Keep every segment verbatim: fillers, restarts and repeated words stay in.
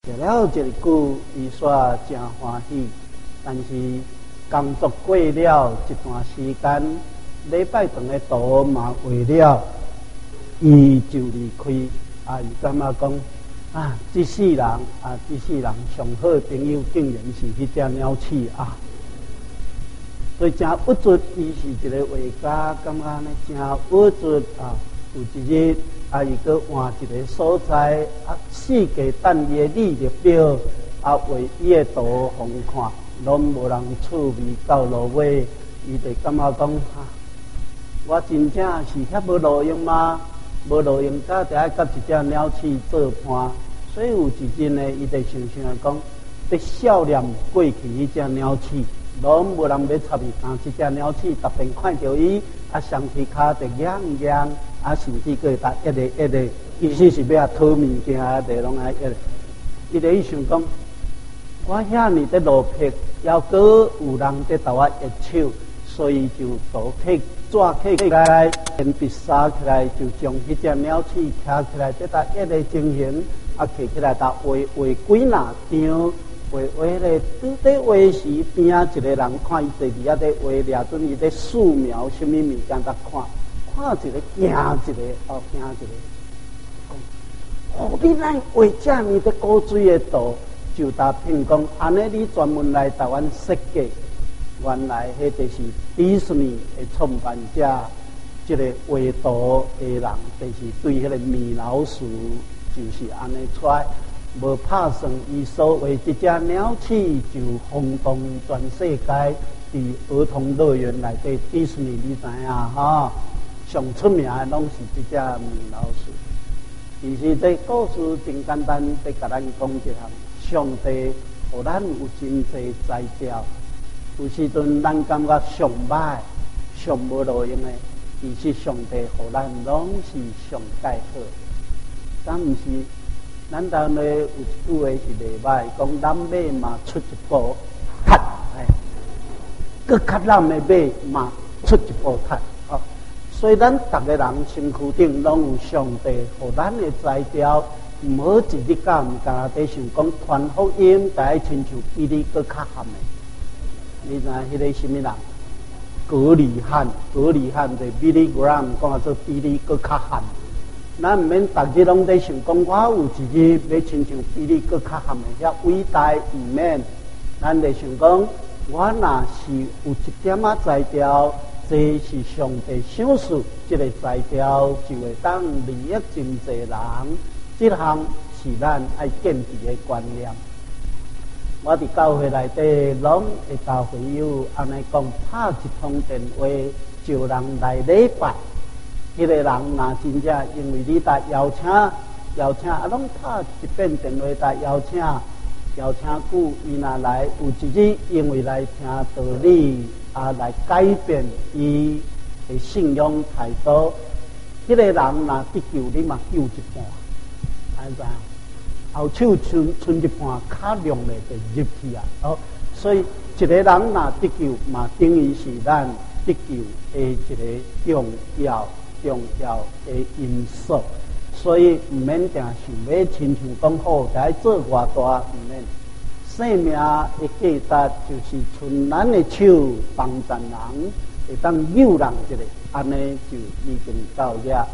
食了一句，伊煞真欢喜。但是工作过了一段时间，礼拜堂的道嘛为了，伊就离开。啊，伊感觉讲啊，这世人啊，这世人上好的朋友竟然是迄只鸟鼠啊！所以真郁卒，伊是一个画家，感觉呢真郁卒啊。有一日啊，伊搁换一个所在啊，四界等伊的履历表啊，为伊的图互看，拢无人趣味到落尾，伊就感觉讲哈，我真正是遐无路用吗？无路用，甲就爱甲一只鸟鼠做伴。所以有一日呢，伊就想想讲，要笑脸过去迄只鸟鼠。拢无人要插伊，但这只鸟鼠特别看到伊，啊，双腿脚就痒痒，啊，甚至佫会搭一个一个，意思是要讨物件啊，就拢爱一个。伊就伊想讲，我遐尼在落魄，要搁有人在逗我热手，所以就做起抓起来，铅笔撒起来，就将迄只鸟鼠徛起来，在搭一个情形，啊，摕起来搭画画几若张。画画咧，拄在画时边啊，一个人看伊坐伫遐在画，掠准伊在素描什么物件甲看，看一个惊一个，哦惊一个。哦，你咱画遮尼的古锥的图，就答评讲，安尼你专门来台湾设计，原来迄就是迪士尼的创办者，一个画图的人，就是对迄个米老鼠，就是安尼出来。无拍算，伊所谓一只鸟鼠就轰动全世界。伫儿童乐园内底，迪士尼你知影哈？上出名的拢是这只米老鼠。其实这故事真简单，得甲咱讲一项：上帝互咱有真济才调，有时阵咱感觉上歹、上无路用的，其实上帝互咱拢是上介好，敢毋是？咱当呢有一句话是袂歹，讲咱马嘛出一步踢，哎，搁较咱的马嘛出一步踢哦。所以咱逐个人身躯顶拢有上帝互咱的才调，毋好一日到毋敢在想讲传福音，就爱亲像比你搁较含的。你知影迄个什么人？格里汉，格里汉就比利 Graham 讲做比你搁较含。咱毋免逐日拢在想讲，我有一日要亲像比你搁较含的遐伟大，毋免。咱在想讲，我若是有一点仔才调，这是上帝赏赐，这个才调就会当利益真济人。这项是咱爱坚持的观念。我伫教会内底，拢会甲会友安尼讲，拍一通电话，招人来礼拜。迄个人若真正因为你搭邀请邀请，啊，拢拍一遍电话搭邀请邀请久，伊若来有一日因为来听道理，啊来改变伊的信仰态度，迄、那个人若得救，你嘛救一半，安怎？后手剩剩一半，较亮的就入去啊！哦，所以一个人若得救，嘛等于是咱得救的一个重要。重要的因素，所以毋免定想要亲像讲好，就爱做偌大，毋免。生命的价值就是伸咱的手帮助人，会当救人一个，安尼就已经到了。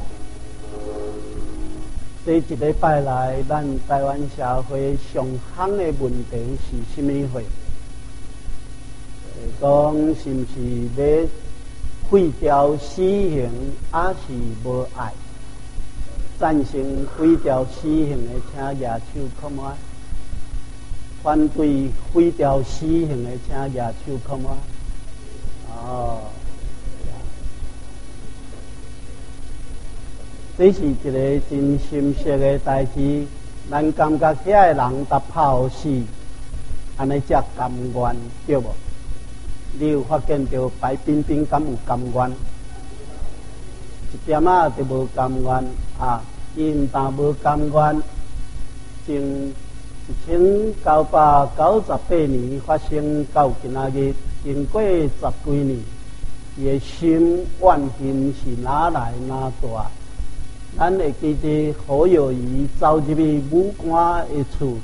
这一礼拜来，咱台湾社会上行的问题是什么货？讲是毋是要废掉死刑，还是无爱？赞成废掉死刑的，请举手看看；反对废掉死刑的，请举手看看。哦，这是一个真深刻的代志。咱感觉遐个人搭炮死，安尼才甘愿，对无？你有发现到白冰冰敢有甘愿？一点仔都无甘愿啊！伊毋但无甘愿，从一千九百九十八年发生到今仔日，经过十几年，伊的心怨恨是哪来哪大？咱会记得何友谊走入去武官的厝，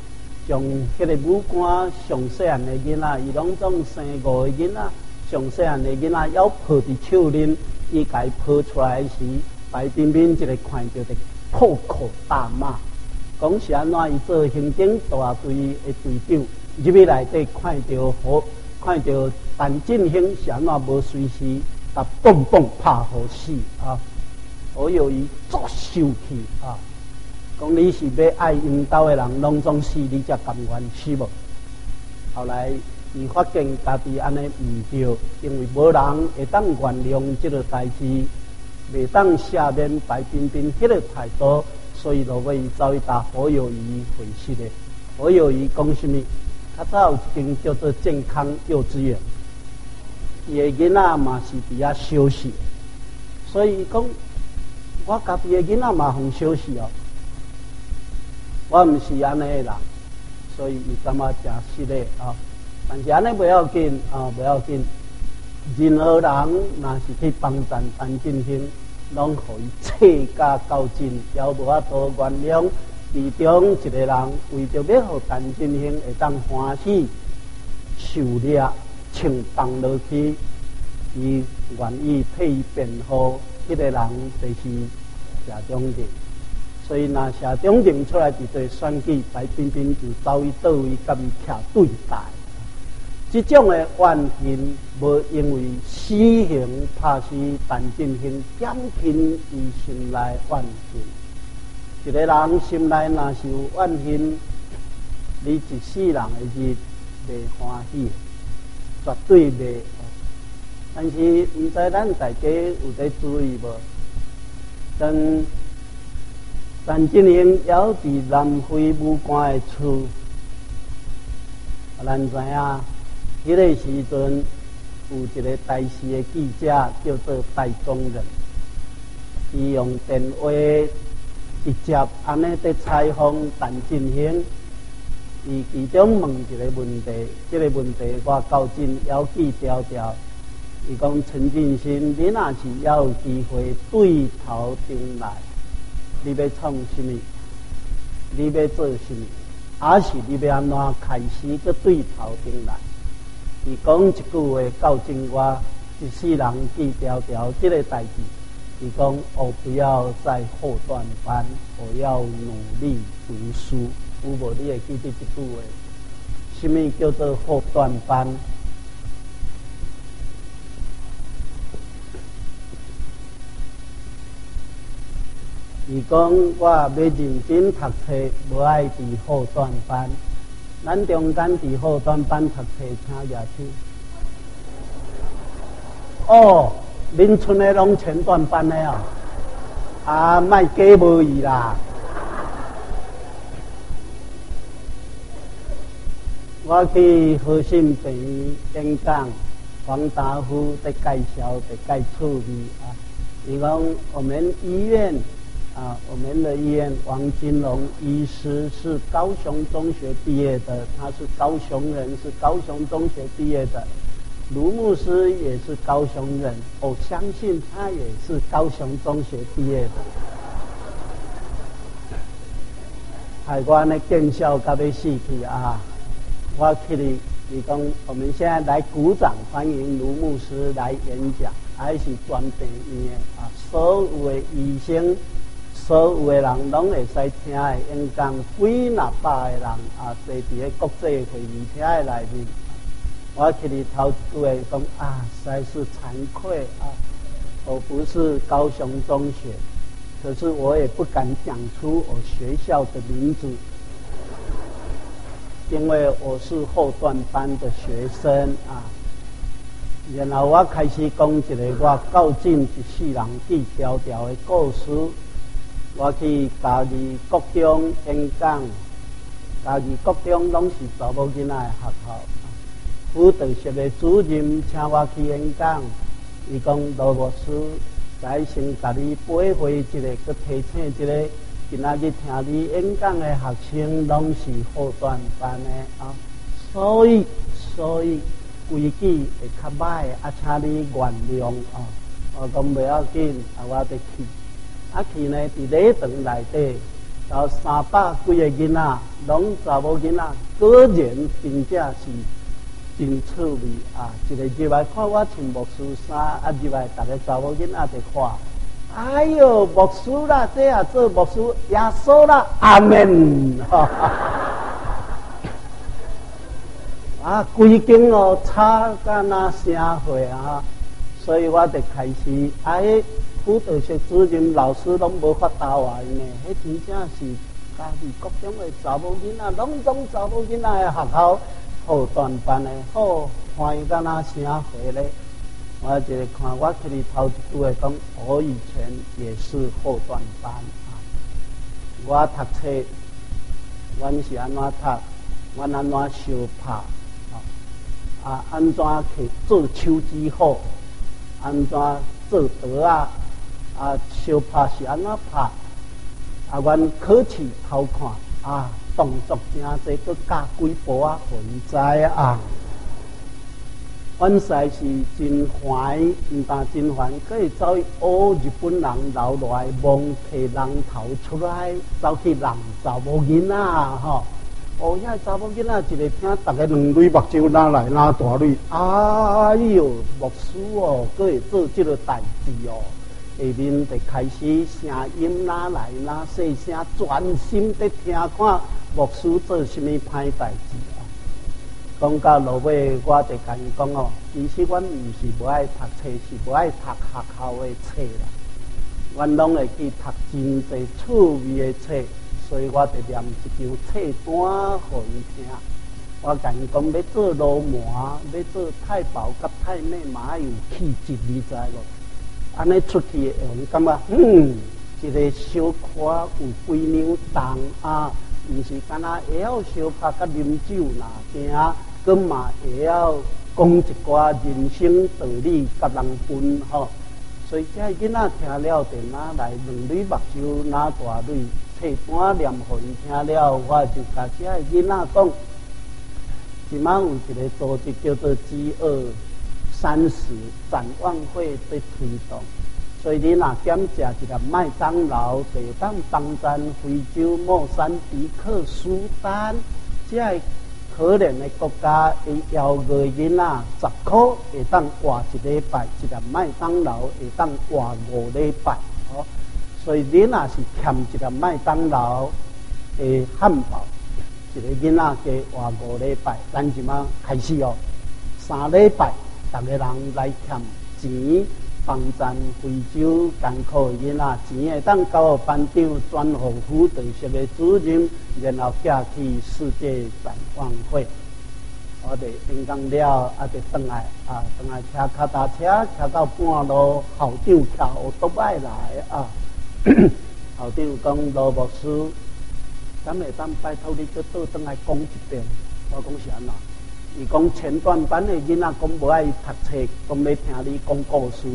将迄个母官上细汉的囡仔，伊拢总生五个囡仔，上细汉的囡仔要抱伫手里，伊家抱出来时，白冰冰一个看到就破口大骂，讲是安怎伊做刑警大队的队长，入去内底看到好，看到陈进兴是安怎无随时，甲蹦蹦拍好死啊！好友伊作受气啊！讲你是要爱因兜的人，拢总死，你才甘愿死无？后来伊发现家己安尼毋对，因为无人会当原谅这个代志，袂当赦免白冰冰迄个态度，所以就为伊走去打好友谊回去的。好友谊讲什么？较早有一间叫做健康幼稚园，伊的囡仔嘛是伫遐休息，所以讲我家己的囡仔嘛互休息哦。我毋是安尼的人，所以伊感觉真失礼啊。但是安尼不要紧啊，不要紧。任何人若是去帮衬陈进兴，拢互伊切甲到尽，也无法度原谅。其中一个人为着要互陈进兴会当欢喜受力唱放落去，伊愿意替伊辩护。迄、那个人就是谢中定。所以，若谢中定出来伫对选举，白冰冰就走去倒位，甲伊徛对待。这种的怨恨，无因为死刑拍死陈进兴，减轻伊心内怨恨。一个人心内若是有怨恨，你一世人的日袂欢喜，绝对袂。但是，毋知咱大家有在注意无？当陈进兴要伫南非武官的厝，咱知影，迄个时阵有一个台视的记者叫做戴宗仁，伊用电话直接安尼在采访陈进兴，伊其中问一个问题，这个问题我较真犹记条条。伊讲陈进兴，你若是要有机会对头顶来。你要创什么？你要做什么？还是你要安怎开始个对头顶来？伊讲一句话教证我一世人记条条这个代志。伊讲我不要在后段班，我要努力读书。有无你会记得这句话？什么叫做后段班？伊讲我要认真读册，无爱伫后段班。咱中间伫后段班读册，请举手。哦，恁村的拢前段班的哦，啊，莫假无义啦。我去和信病院演讲，黄达夫在介绍，在介趣味啊。伊讲我们医院。啊，我们的医院王金龙医师是高雄中学毕业的，他是高雄人，是高雄中学毕业的。卢牧师也是高雄人，我相信他也是高雄中学毕业的。海关的见笑到要死去啊！我去哩，你讲我们现在来鼓掌欢迎卢牧师来演讲，还是专病院啊，所有的医生。所有的人拢会使听的演讲，几若百个人啊，坐伫个国际会议厅的内面。我去里头一句话讲啊，实在是惭愧啊，我不是高雄中学，可是我也不敢讲出我学校的名字，因为我是后段班的学生啊。然后我开始讲一个我较近一世人记条条的故事。我去嘉义国中演讲，嘉义国中拢是查某囡仔的学校。辅导室的主任请我去演讲，伊讲罗牧师，在先甲你培会一个，佮提醒一个，今仔日听你演讲的学生拢是后段班的啊，所以所以规矩会较歹，啊，请你原谅啊。我讲袂要紧，啊，我得去。啊去呢，伫礼堂内底， 到三百几个囡仔，拢查某囡仔，果然真正是真趣味啊！一个入来看我穿牧师衫，啊入来逐个查某囡仔就看，哎哟，牧师啦，这啊做牧师，耶稣啦，阿门！啊，规间哦，吵甲那声会啊，所以我就开始哎。辅导室主任、老师拢无法答话呢，迄真正是家己各种的查某囡仔，拢总查某囡仔的学校后段班的好，欢喜敢若声回咧。我就看我去哩头一句的讲，我以前也是后段班啊。我读册，阮是安怎读？阮安怎相拍？啊，安怎去做手指好？安怎做刀啊？啊，相拍是安怎拍？啊，阮考试偷看啊，动作真济，佮加几步啊，混在啊。阮实是真欢，毋但真欢，可以走去学日本人留来蒙摕人头出来，走去人查某囡仔吼。哦，遐查某囡仔一个听，逐个两蕊目睭哪来哪大蕊，哎哟，牧师哦，佮会做即个代志哦。下面就开始声音哪来哪细声，专心在听看牧师做什么歹代志啊！讲到落尾，我就甲伊讲哦，其实阮毋是无爱读册，是无爱读学校的册啦。阮拢会去读真侪趣味的册，所以我就念一张册单互伊听。我甲伊讲，要做罗马，要做太保甲太妹，嘛有气质，你知咯？安尼出去会用感觉，嗯，一个小可有几两重啊，毋是干那会晓相拍甲啉酒啦，行，佮嘛会晓讲一寡人生道理甲人分吼。所以这囡仔听了，就拿来两蕊目睭拿大蕊，册单念互伊听了，我就甲这囡仔讲，即摆有一个组织叫做饥饿三十展望会在推动，所以你若检食一粒麦当劳，就当帮赞非洲莫桑比克、苏丹，这可怜的国家会要个囡仔十箍，会当活一礼拜，一粒麦当劳会当活五礼拜，哦，所以你若是欠一粒麦当劳的汉堡，一个囡仔加活五礼拜，咱即马开始哦，三礼拜。逐个人来欠钱，帮赞非洲艰苦的囡仔，钱会当交班长转互辅导室的主任，然后寄去世界展望会。我哋演讲了，啊，就转来啊，转来骑脚踏车，骑到半路，校长骑奥多摆来啊。校长讲罗牧师，敢会当拜托你再倒转来讲一遍？我讲是安怎？伊讲前段班的囡仔讲无爱读册，讲要听你讲故事，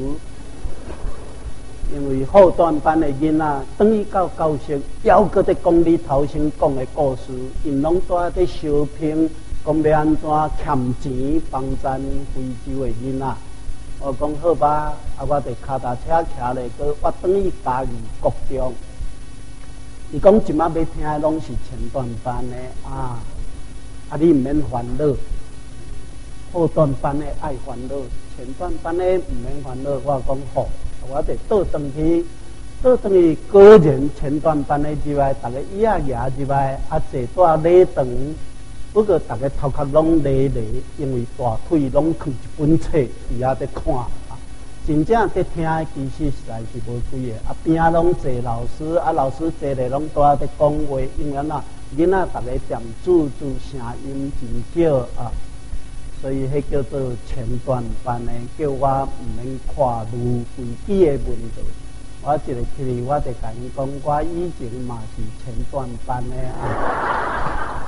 因为后段班的囡仔等于到教室，还搁在讲你头先讲的故事，因拢在在相拼，讲要安怎欠钱帮赞非洲的囡仔。我讲好吧，啊，我就脚踏车骑咧，搁我等于家己国中。伊讲即马要听的拢是前段班的啊，啊，你毋免烦恼。后段班的爱烦恼，前段班的唔免烦恼。我讲好，我得倒转去，倒转去个人前段班的之外，大家椅仔牙之外，啊坐大礼堂，不过大家头壳拢累累，因为大腿拢扛一本册伫遐在看啊。真正在听的其实实在是无几个，啊边啊拢坐老师，啊老师坐咧拢在在讲话，因为呐囡仔大家点注注声音真少啊。所以迄叫做前段班的，叫我毋免跨入规矩的问题。我一个去，我就甲伊讲，我以前嘛是前段班的啊。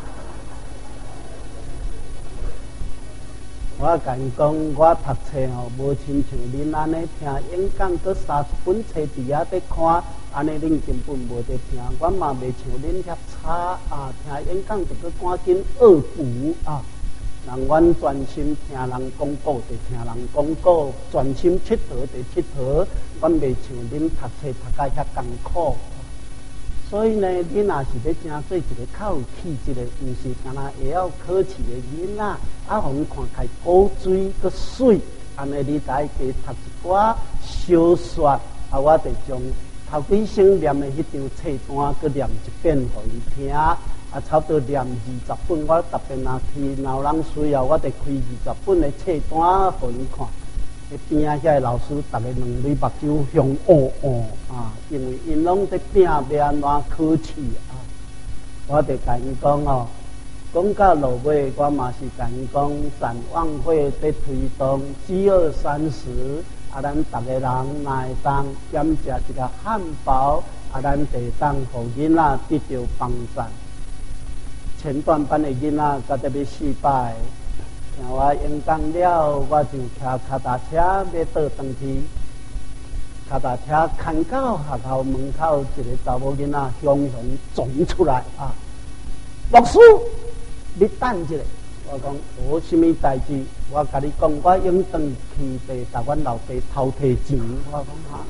我甲伊讲，我读册吼，无亲像恁安尼听演讲，搁三十本册伫遐在看，安尼恁根本无在听。我嘛袂像恁遐差啊，听演讲就搁赶紧恶补啊。人阮专心听人讲故，就听人讲故；专心佚佗，就佚佗。阮袂像恁读册读甲遐艰苦， 所以呢，你若是要真做一个较有气质的，毋是干那会晓考试的囡仔，啊，互伊看开古水个水，安尼你才加读一寡小说，啊，我得将头几生念的迄张册单，佮念一遍互伊听，啊，差不多念二十本，我特别若去闹人需要，我得开二十本的册单互伊看。边啊，遐个老师，逐个两蕊目睭向乌乌啊，因为因拢在拼要安怎考试啊。我得甲因讲哦，讲到落尾，我嘛是甲因讲，展望会在推动饥饿三十，啊，咱逐个人若会当减食一个汉堡，啊，咱就当互囡仔得到帮助。前段班的囡仔，甲得要四百。听我演讲了，我就骑脚踏车要倒转去。脚踏车牵到学校门口，一个查某囡仔雄雄撞出来啊！老师，你等一下，我讲无什么代志，我甲你讲，我用转去地甲阮老爸偷摕钱。我讲哈，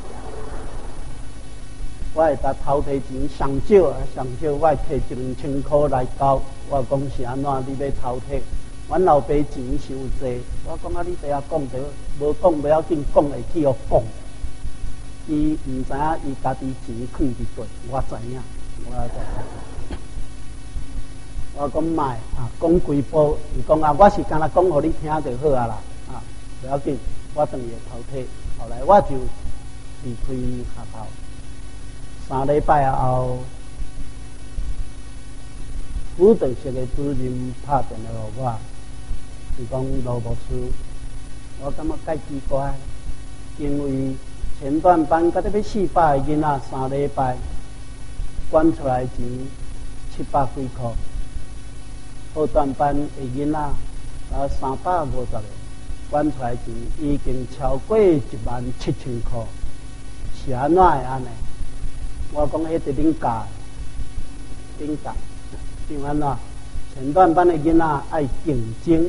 我会甲偷摕钱上少啊，上少我会摕一两千块来交。我讲是安怎？你要偷摕？阮老爸钱伤济，我讲啊，你底下讲着，无讲不要紧，讲会去互讲。伊毋知影，伊家己钱藏伫底，我知影，我知。我讲卖啊，讲几步，伊讲啊，我是干那讲互你听就好啊啦，啊，不要紧，我当伊偷摕。后来我就离开学校，三礼拜后。辅导室的主任拍电话给我，伊讲罗牧师，我感觉介奇怪，因为前段班甲得要四百个囡仔，三礼拜管出来钱七百几块，后段班的囡仔啊三百五十个，管出来钱已经超过一万七千块，是安怎会安尼？我讲迄得恁教，恁教。像安怎？前段班的囡仔爱竞争，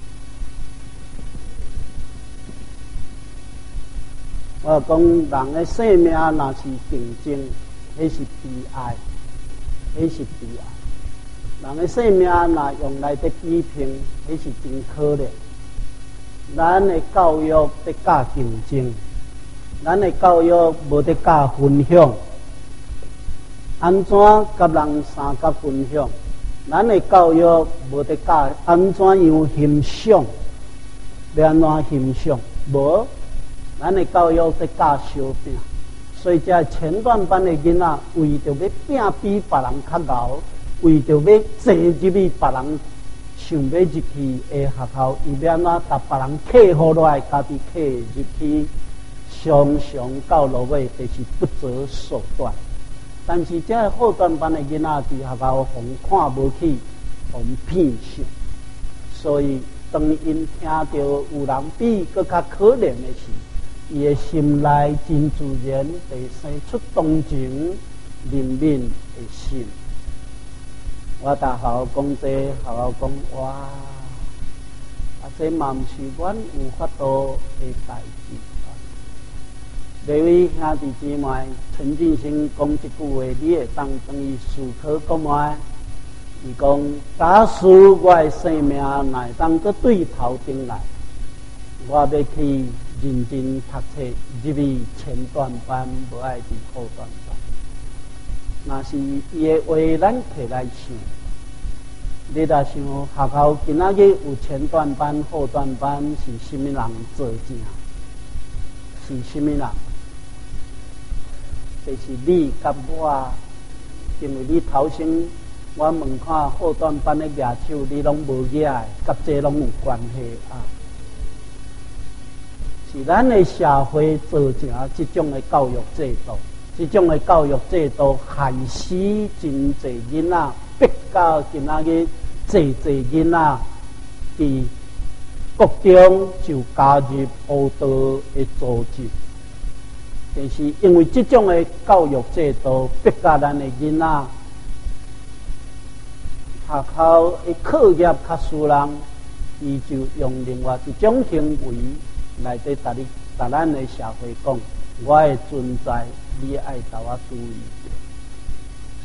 我讲人的生命若是竞争，迄是悲哀，迄是悲哀。人的生命若用来得比拼，迄是真可怜。咱的教育得教竞争，咱的教育无得教分享。安怎甲人相甲分享？咱的教育无得教安怎样欣赏？要安怎欣赏？无，咱的教育得教相拼。所以这前段班的囡仔为着要拼比别人较高，为着要坐入去别人想要入去的学校，伊要安怎甲别人克服落来，家己克入去，常常到落尾就是不择手段。但是这后段班的囡仔伫学校互看无起，互骗上，所以当因听到有人比更较可怜的时，伊的心内真自然会生出同情、怜悯的心。我甲学校讲这，学校讲哇，啊这嘛毋是阮有法度的代志。各位兄弟姊妹，陈进兴讲一句话，你会当当伊思考讲卖。伊讲，假使我的生命乃当搁对头顶来，我要去认真读册，入去前段班，无爱伫后段班。若是伊的话，咱摕来想，你若想学校今仔日有前段班、后段班，是甚物人做正？是甚物人？就是你甲我，因为你头先我问看后段班的举手，你拢无举的，甲这拢有关系啊。是咱的社会造成这种的教育制度，这种的教育制度害死真侪囡仔，逼到今仔日侪侪囡仔伫国中就加入黑道的组织。但是因为这种的教育制度逼到咱的囡仔，学校的课业较输人，伊就用另外一种行为来对达你达咱的社会讲，我的存在你爱甲我注意。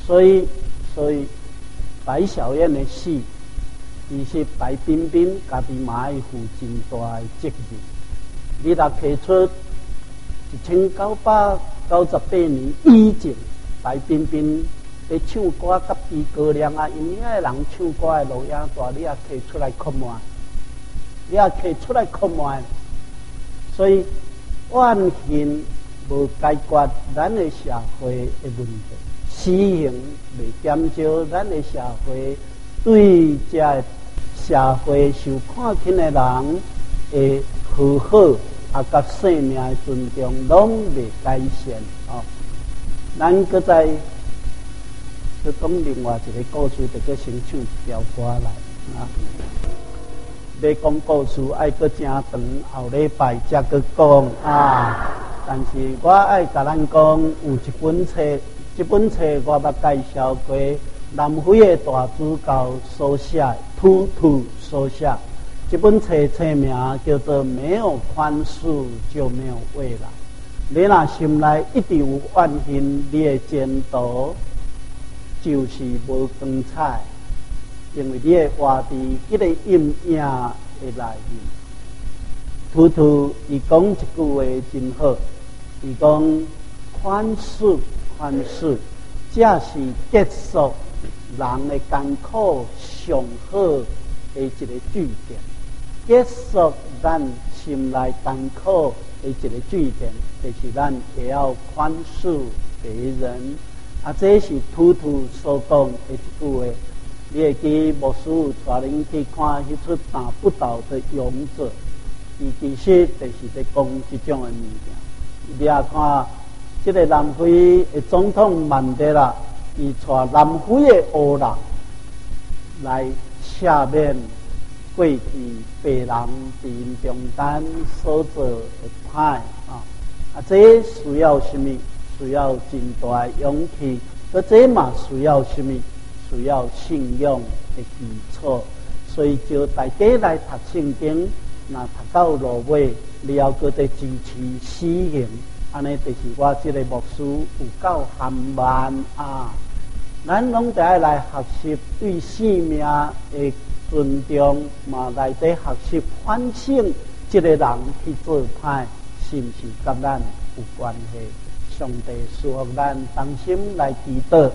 所以，所以白小燕的死，其实白冰冰家己嘛爱负真大的责任。你若提出一千九百九十八年以前，白冰冰在唱歌甲诸葛亮啊，因遐人唱歌的录影带，你也提出来看卖，你也提出来看卖。所以，万幸无解决咱的社会的问题，死刑未减少咱的社会对这社会受看轻的人的和好，啊，甲生命的尊重，拢未改善哦。咱搁再去讲另外一个故事，就搁先唱一条歌来啊。要讲故事，爱搁真长，后礼拜才搁讲啊。但是我爱甲咱讲，有一本册，这本册我捌介绍过，南非的大主教所写，图图所写。这本册册名叫做《没有宽恕就没有未来》。你若心内一直有怨恨，你的前途就是无光彩。因为你会活伫迄个阴影的内面。图图伊讲一句话真好，伊讲宽恕，宽恕，这是结束人的艰苦上好的一个据点，结束咱心内艰苦的一个据点，就是咱也要宽恕别人。啊，这是图图所讲的一句话。你会记牧师带恁去看迄出打不倒的勇者，伊其实就是在讲这种的物件。你也看，这个南非的总统曼德拉，伊带南非的黑人来赦免过去白人伫因中间所做的歹啊！啊，这需要什么？需要真大的勇气，而这嘛需要什么？需要信用的基础，所以就大家来读圣经，那读到落尾，你要搁再支持死刑，安尼就是我这个牧师有够含慢啊！咱拢得爱来学习对生命的尊重，嘛来得学习反省，这个人去做歹，是不是跟咱有关系？上帝赐福咱同心来祈祷。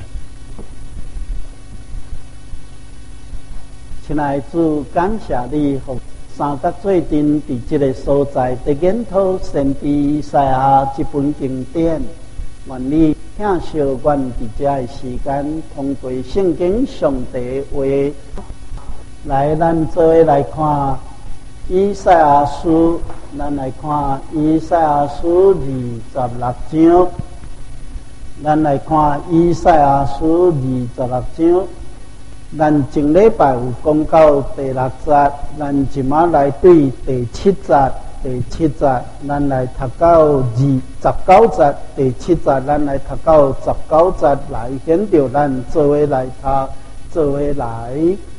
亲爱的主，感谢你，互三角最近伫这个所在，伫研讨先知以赛亚这本经典，愿你请小阮伫这个时间，通过圣经上帝话，来咱做伙来看以赛亚书，咱来看以赛亚书二十六章，咱来看以赛亚书二十六章。咱前礼拜有讲到第六节，咱即马来对第七节，第七节咱来读到二十九节，第七节咱来读到十九节，来显着咱做伙来读，做伙来。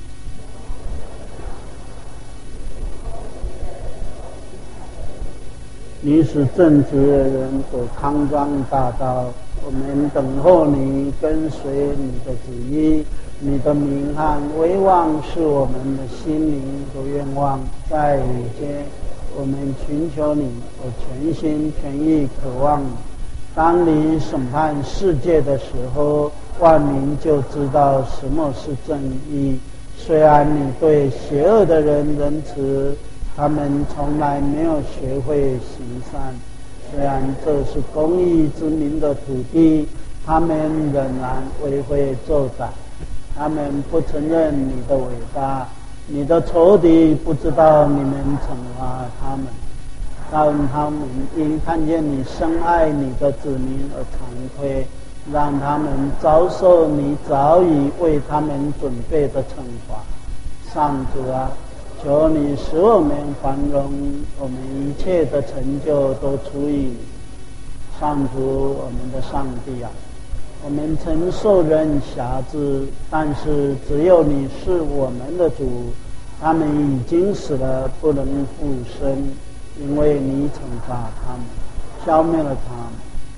你是正直的人，走康庄大道，我们等候你，跟随你的旨意。你的名和威望是我们的心灵和愿望，在你间，我们寻求你，我全心全意渴望你。当你审判世界的时候，万民就知道什么是正义。虽然你对邪恶的人仁慈，他们从来没有学会行善。虽然这是公义之民的土地，他们仍然为非作歹。他们不承认你的伟大，你的仇敌不知道你们惩罚他们，让他们因看见你深爱你的子民而惭愧，让他们遭受你早已为他们准备的惩罚。上主啊，求你使我们繁荣，我们一切的成就都出于你。上主，我们的上帝啊，我们曾受人辖制，但是只有你是我们的主。他们已经死了，不能复生，因为你惩罚他们，消灭了他们。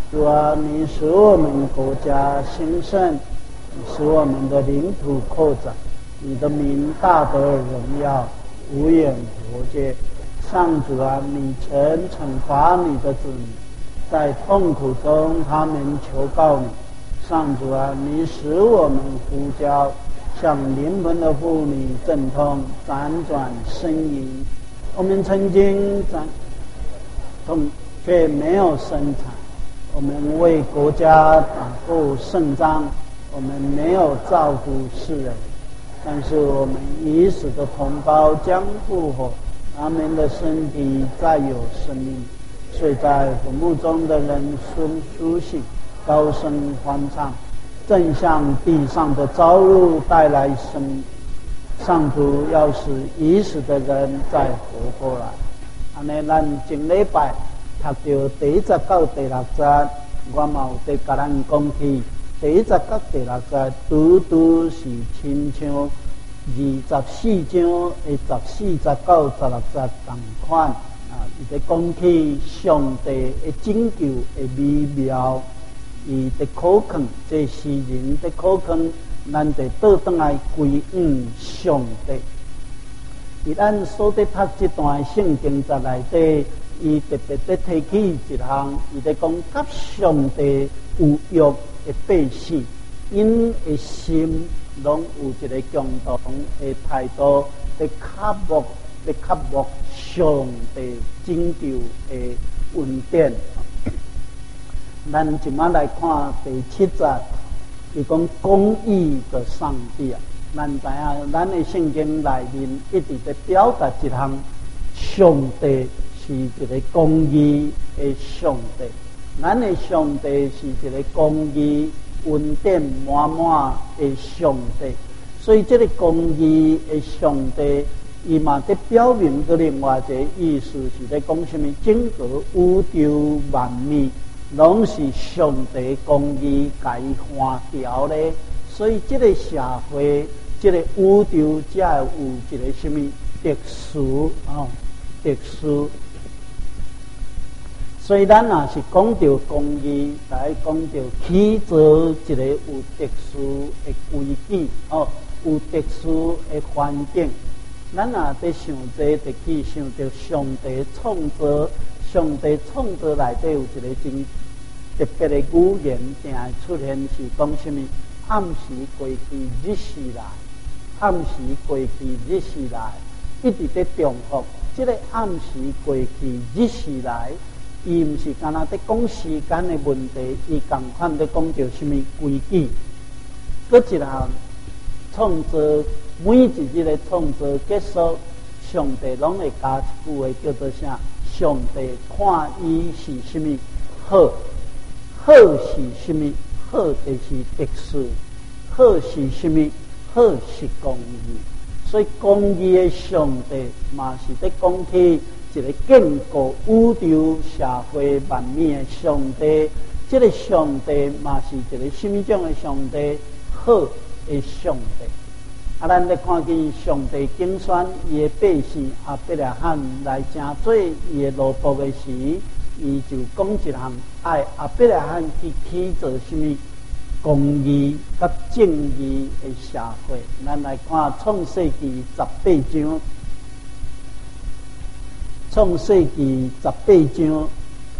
主啊，你使我们国家兴盛，你使我们的领土扩展，你的名大得荣耀，无远弗届。上主啊，你曾惩罚你的子民，在痛苦中他们求告你。上主啊，你使我们呼叫，像灵魂的妇女阵痛辗转呻吟。我们曾经在痛却没有生产，我们为国家打过胜仗，我们没有照顾世人，但是我们已死的同胞将复活，他们的身体再有生命，睡在坟墓中的人孙苏醒，高声欢唱，正向地上的朝露带来生命。上主要使已死的人再活过来。安尼，咱前礼拜读到第一节到第六节，我嘛有在甲咱讲起第一节到第六节，拄拄是亲像二十四章的十四节到十六节同款啊，伊在讲起上帝的拯救的美妙，伊在考验这世人在考验。咱得倒转来归向上帝。伫咱所得读这段圣经在内底，伊特别在提起一项，伊在讲甲上帝有约的百姓，因的心拢有一个共同的态度，在渴慕，在渴慕上帝拯救的恩典。咱今晚来看第七节。伊讲公义的上帝啊，咱知影，咱的圣经内面一直在表达一项，上帝是一个公义的上帝，咱的上帝是一个公义、恩典满满的上帝，所以这个公义的上帝，伊嘛在表明个另外一个意思，是在讲什么？整个宇宙万物。拢是上帝公义改划条咧，所以这个社会，这个宇宙才有一个什么特殊哦，特殊。所以咱若是讲到公义，来讲到起造一个有特殊的规矩哦，有特殊的环境，咱若在想这，就去想到上帝创造。上帝创造内底有一个真特别的语言，定会出现是讲什么？暗时过去，日时来；暗时过去，日时来，一直在重复。这个暗时过去，日时来，伊毋是干那在讲时间的问题，伊共款在讲到什么规矩？搁一项创造，每一日的创造结束，上帝拢会加一句话叫做啥？上帝看伊是什么好，好是什么？好就是特殊，好是什么？好是公义。所以公义的上帝嘛是在讲起一个建构宇宙社会万物的上帝。这个上帝嘛是一个什么种的上帝？好的上帝。啊，咱咧看见上帝拣选伊的百姓亚伯拉罕来成做伊的奴仆的时，伊就讲一项爱亚伯拉罕去起造什么公义甲正义的社会。咱来看创世纪十八章，创世纪十八章，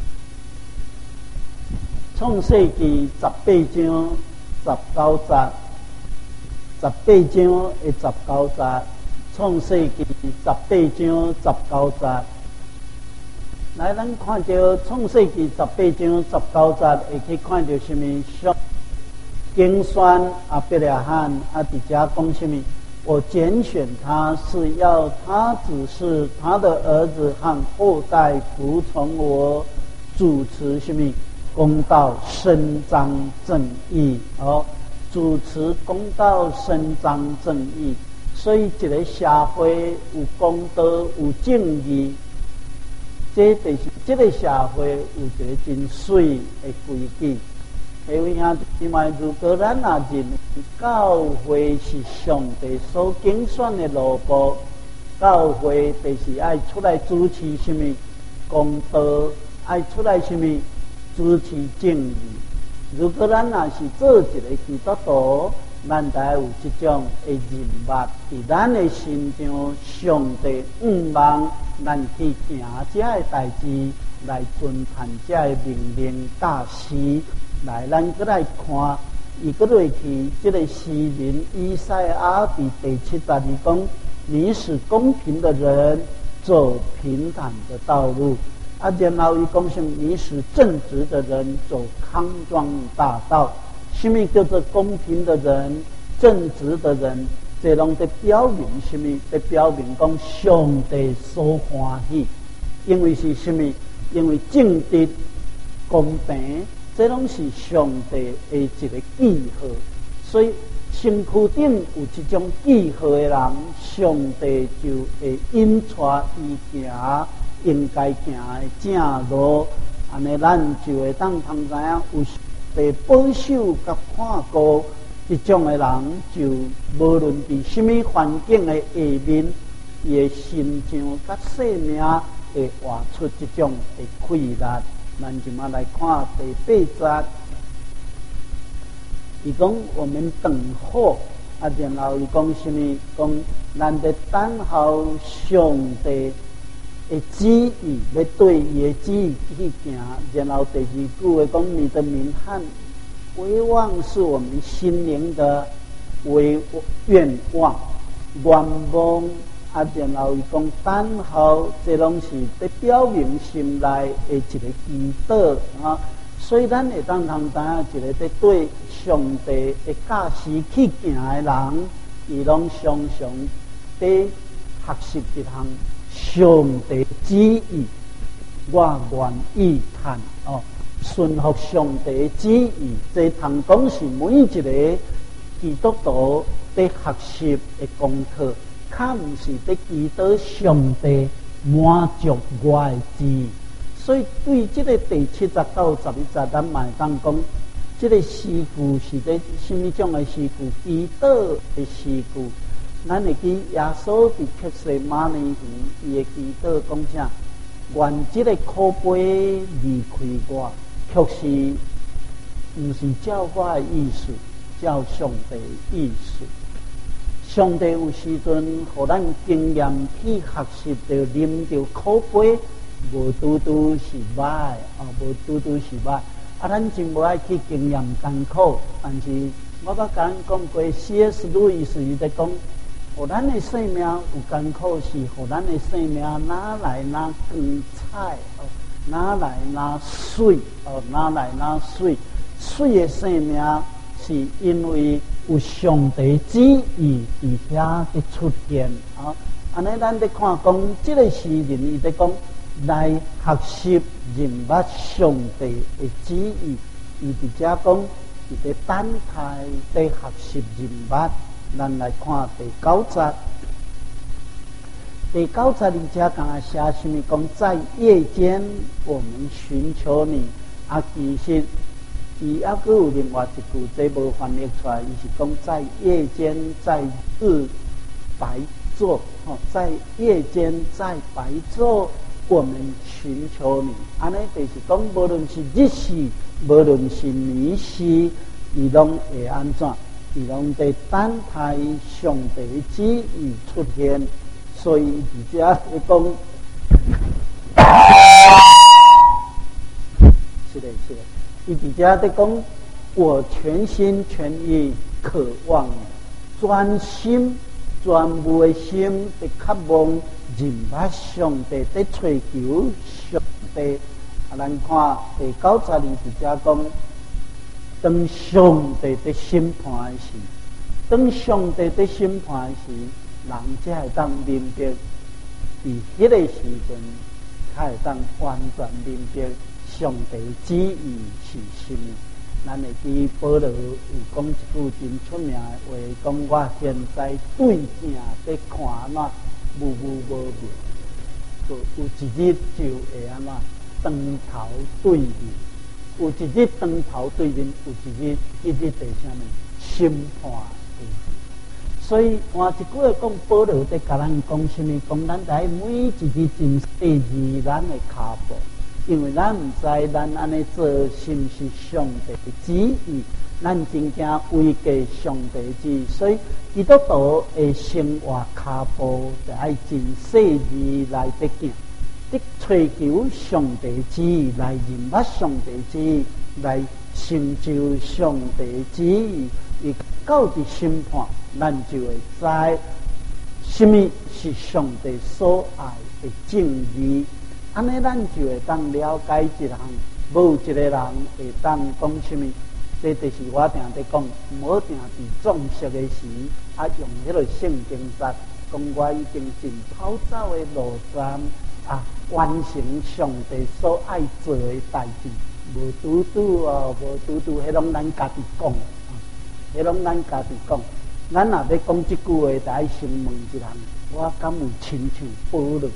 创世纪十八章十九节。十八章的十九节，创世纪十八章十九节。来，咱看到创世纪十八章十九节，会去看到什么？上拣选亚伯拉罕啊，底下讲什么？我拣选他是要他只是他的儿子和后代服从我，主持什么？公道、伸张正义。哦。主持公道、伸张正义，所以一个社会有公道、有正义，这就是这个社会有一个真水的规矩。各位兄弟们，如果咱也认教会是上帝所拣选的路步，教会就是爱出来主持什么公道，爱出来什么主持正义。如果咱若是做一个基督徒，咱得有这种的人物伫咱的心中，上帝毋望咱去行这个代志，来遵传这个命令教示。来，咱搁来看，伊搁落去，这个诗人以赛亚伫第七十二讲：你使公平的人走平坦的道路。啊，然后伊讲什么？你使正直的人走康庄大道。什么叫做公平的人、正直的人？这拢在表明什么？在表明讲上帝所欢喜，因为是什么？因为正直、公平，这拢是上帝的一个记号。所以身躯顶有这种记号的人，上帝就会引带伊行应该行的正路。安尼，咱就会当通知影有被保守甲看顾。这种的人就无论伫什么环境的下面，伊的心肠甲性命会活出这种的快乐。咱就嘛来看第八节，伊讲我们等候啊，然后伊讲什么？讲咱得等候上帝的旨意，要对伊的旨意去行。然后第二句话讲你的名汉。唯望是我们心灵的唯愿望、愿望啊，然后伊讲等候，这拢是在表明心内的一个祈祷啊。所以咱会当通知影，一个在对上帝的教示去行的人，伊拢常常在学习一项上帝旨意，我愿意谈哦。顺服上帝的旨意，这通讲是每一个基督徒在学习的功课，较毋是在祈祷上帝满足我的旨意。所以对这个第七十到十一节，咱嘛会当讲，这个诗句是在什么种的诗句？祈祷的诗句。咱会记耶稣伫克西马尼园，伊的祈祷讲啥？愿这个苦杯离开我。确实不是照我的意思，照上帝的意思。上帝有时阵，互咱经验去学习着啉着苦杯，无拄拄是歹啊，无拄拄是歹。啊，咱真无爱去经验艰苦。但是我捌甲咱讲过 ，C S 路易斯伊在讲，互咱的生命有艰苦，是互咱的生命哪来哪光彩哦。哪来哪水哦？哪来哪水？水的生命是因为有上帝旨意伫遐的出现啊！安尼，咱在看讲，这个诗人伊在讲来学习认捌上帝的旨意，伊伫遮讲，伊在等待在学习认捌。咱来看第九节。第九节里遮讲写什么？讲在夜间我们寻求你。啊，其实伊还佫有另外一句，这无翻译出来，伊是讲在夜间，在日白昼，哦，在夜间，在白昼，我们寻求你。安尼就是讲，无论是日时，无论是年时，伊拢会安怎？伊拢在等待上帝的旨意出现。所以伫遮会讲，是的，是的。伊伫遮在讲，我全心全意渴望，专心专无的心在渴望认捌上帝，在追求上帝。啊，咱看第九十二伫遮讲，当上帝在审判时，当上帝在审判时。人才会当明白，伫迄个时阵，才会当完全明白上帝旨意是什么。咱会记保罗有讲一句真出名的话，讲我现在对镜在看安怎无无无明，有一日就会安怎长头对面，有一日长头对面，有一日一日在啥物审判的。所以换一句话讲，保罗在甲咱讲什么？讲咱在每一日真细字咱的脚步， 因为咱毋知咱安尼做是毋是上帝的旨意，咱真正违背上帝旨意，所以基督徒的生活脚步就爱真细致来得行，得追求上帝旨意，来认捌上帝旨意，来成就上帝旨意。伊到伫审判，咱就会知什么是上帝所爱的正义。安尼咱就会当了解一项，无一个人会当讲什么。这就是我定在讲，无定伫壮实的时，啊用迄个圣经节，讲我已经尽跑走的路站，啊完成上帝所爱做的代志。无拄拄哦，无拄拄，迄拢咱家己讲，迄拢咱家己讲。咱若要讲即句话，就爱先问一项：我敢有亲像保罗？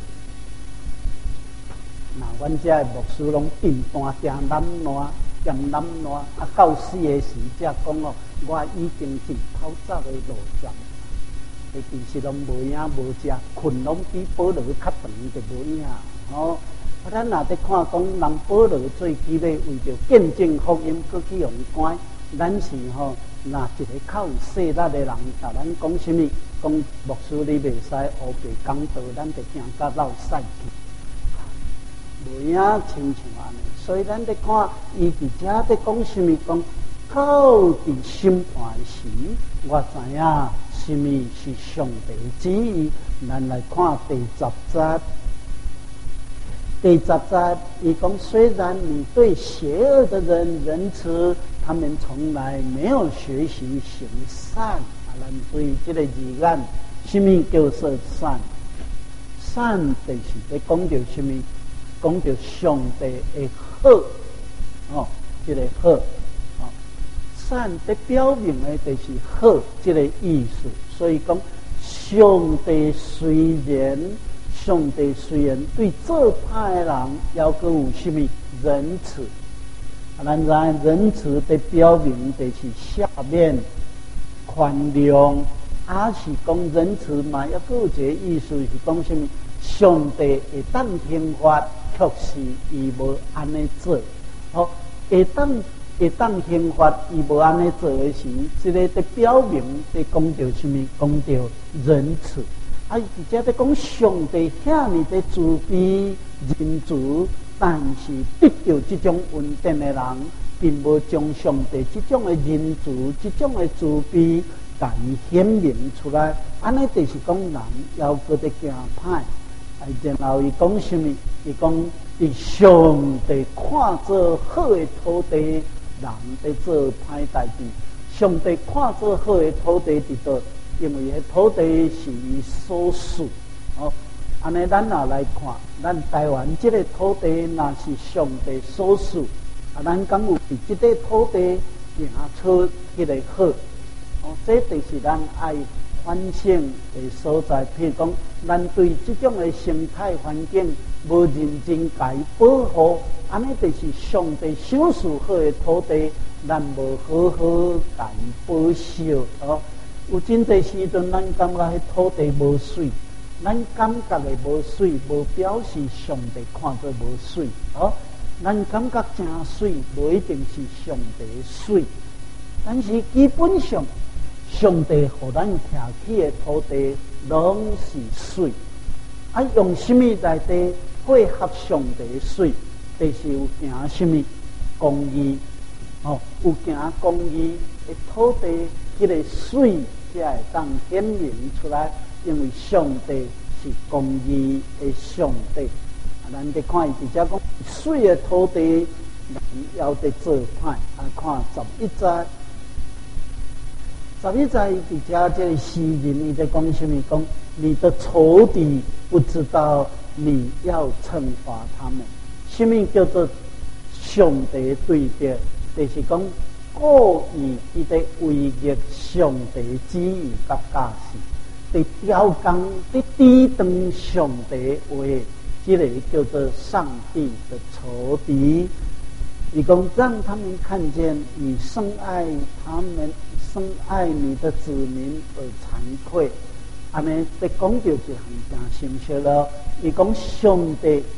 那阮遮的牧师拢订单订南南，兼南南，啊到死的时才讲哦，我已经尽跑走的路站。伊其实拢无影无食，困拢比保罗较长，就无影哦。啊，咱若在看讲人保罗最起码为着见证福音，搁去用关，咱是吼，若一个较有势力的人，甲咱讲什么？讲牧师你袂使乌白讲道，咱就惊甲落屎去。无影亲像安尼，所以咱在看伊伫遮在讲什么？讲到伫审判时，我知影什么是上帝旨意。咱来看第十节，第十节伊讲，虽然你对邪恶的人仁慈，他们从来没有学习行善。啊，咱注意这个字眼，什么叫做善？善就是在讲到什么？讲到上帝的好，哦，这个好，哦，善的表明的就是好这个意思。所以讲，上帝虽然，上帝虽然对做歹的人要佮有什么仁慈，啊，咱知仁慈的表明就是赦免、宽容，啊是讲仁慈嘛，要佮有一个意思是讲什么？上帝会当刑罚。确实，伊无安尼做，好，会当会当刑罚，伊无安尼做的时，这个在表明在讲到什么？讲到仁慈。啊，直接在讲上帝遐尼的慈悲仁慈，但是得到这种恩典的人，并无将上帝这种的仁慈、这种的慈悲，甲伊显明出来。安尼就是讲人要搁得行歹。然后伊讲什么？伊讲，伊上帝看做好的土地，人在做歹代志。上帝看做好的土地伫倒，因为迄土地是伊所属。哦，安尼咱也来看，咱台湾这个土地，若是上帝所属，啊，咱敢有伫这个土地行出迄个好？哦，这就是咱爱反省的所在。譬如讲，咱对这种的生态环境无认真甲伊保护，安尼就是上帝赏赐好的土地，咱无好好甲伊保守。哦，有真侪时阵，咱感觉迄土地无水，咱感觉的无水，无表示上帝看做无水。哦，咱感觉真水，无一定是上帝的水，但是基本上。上帝互咱徛起的土地拢是水，啊，用什么来地配合上帝的水？就是有行什么公义，哦，有行公义的土地，迄个水才会当显明出来。因为上帝是公义的上帝，啊，咱得看伊直接讲水的土地，人要得做歹。啊，看十一节。十一在底下这个诗人，伊在讲什么？讲你的仇敌不知道你要惩罚他们。什么叫做上帝对敌？就是讲故意伊在违逆上帝旨意甲假使，在刁工在抵挡上帝话，这个叫做上帝的仇敌。伊讲让他们看见你深爱他们。深爱你的子民而惭愧，安尼在讲到一项真深刻咯。伊讲上帝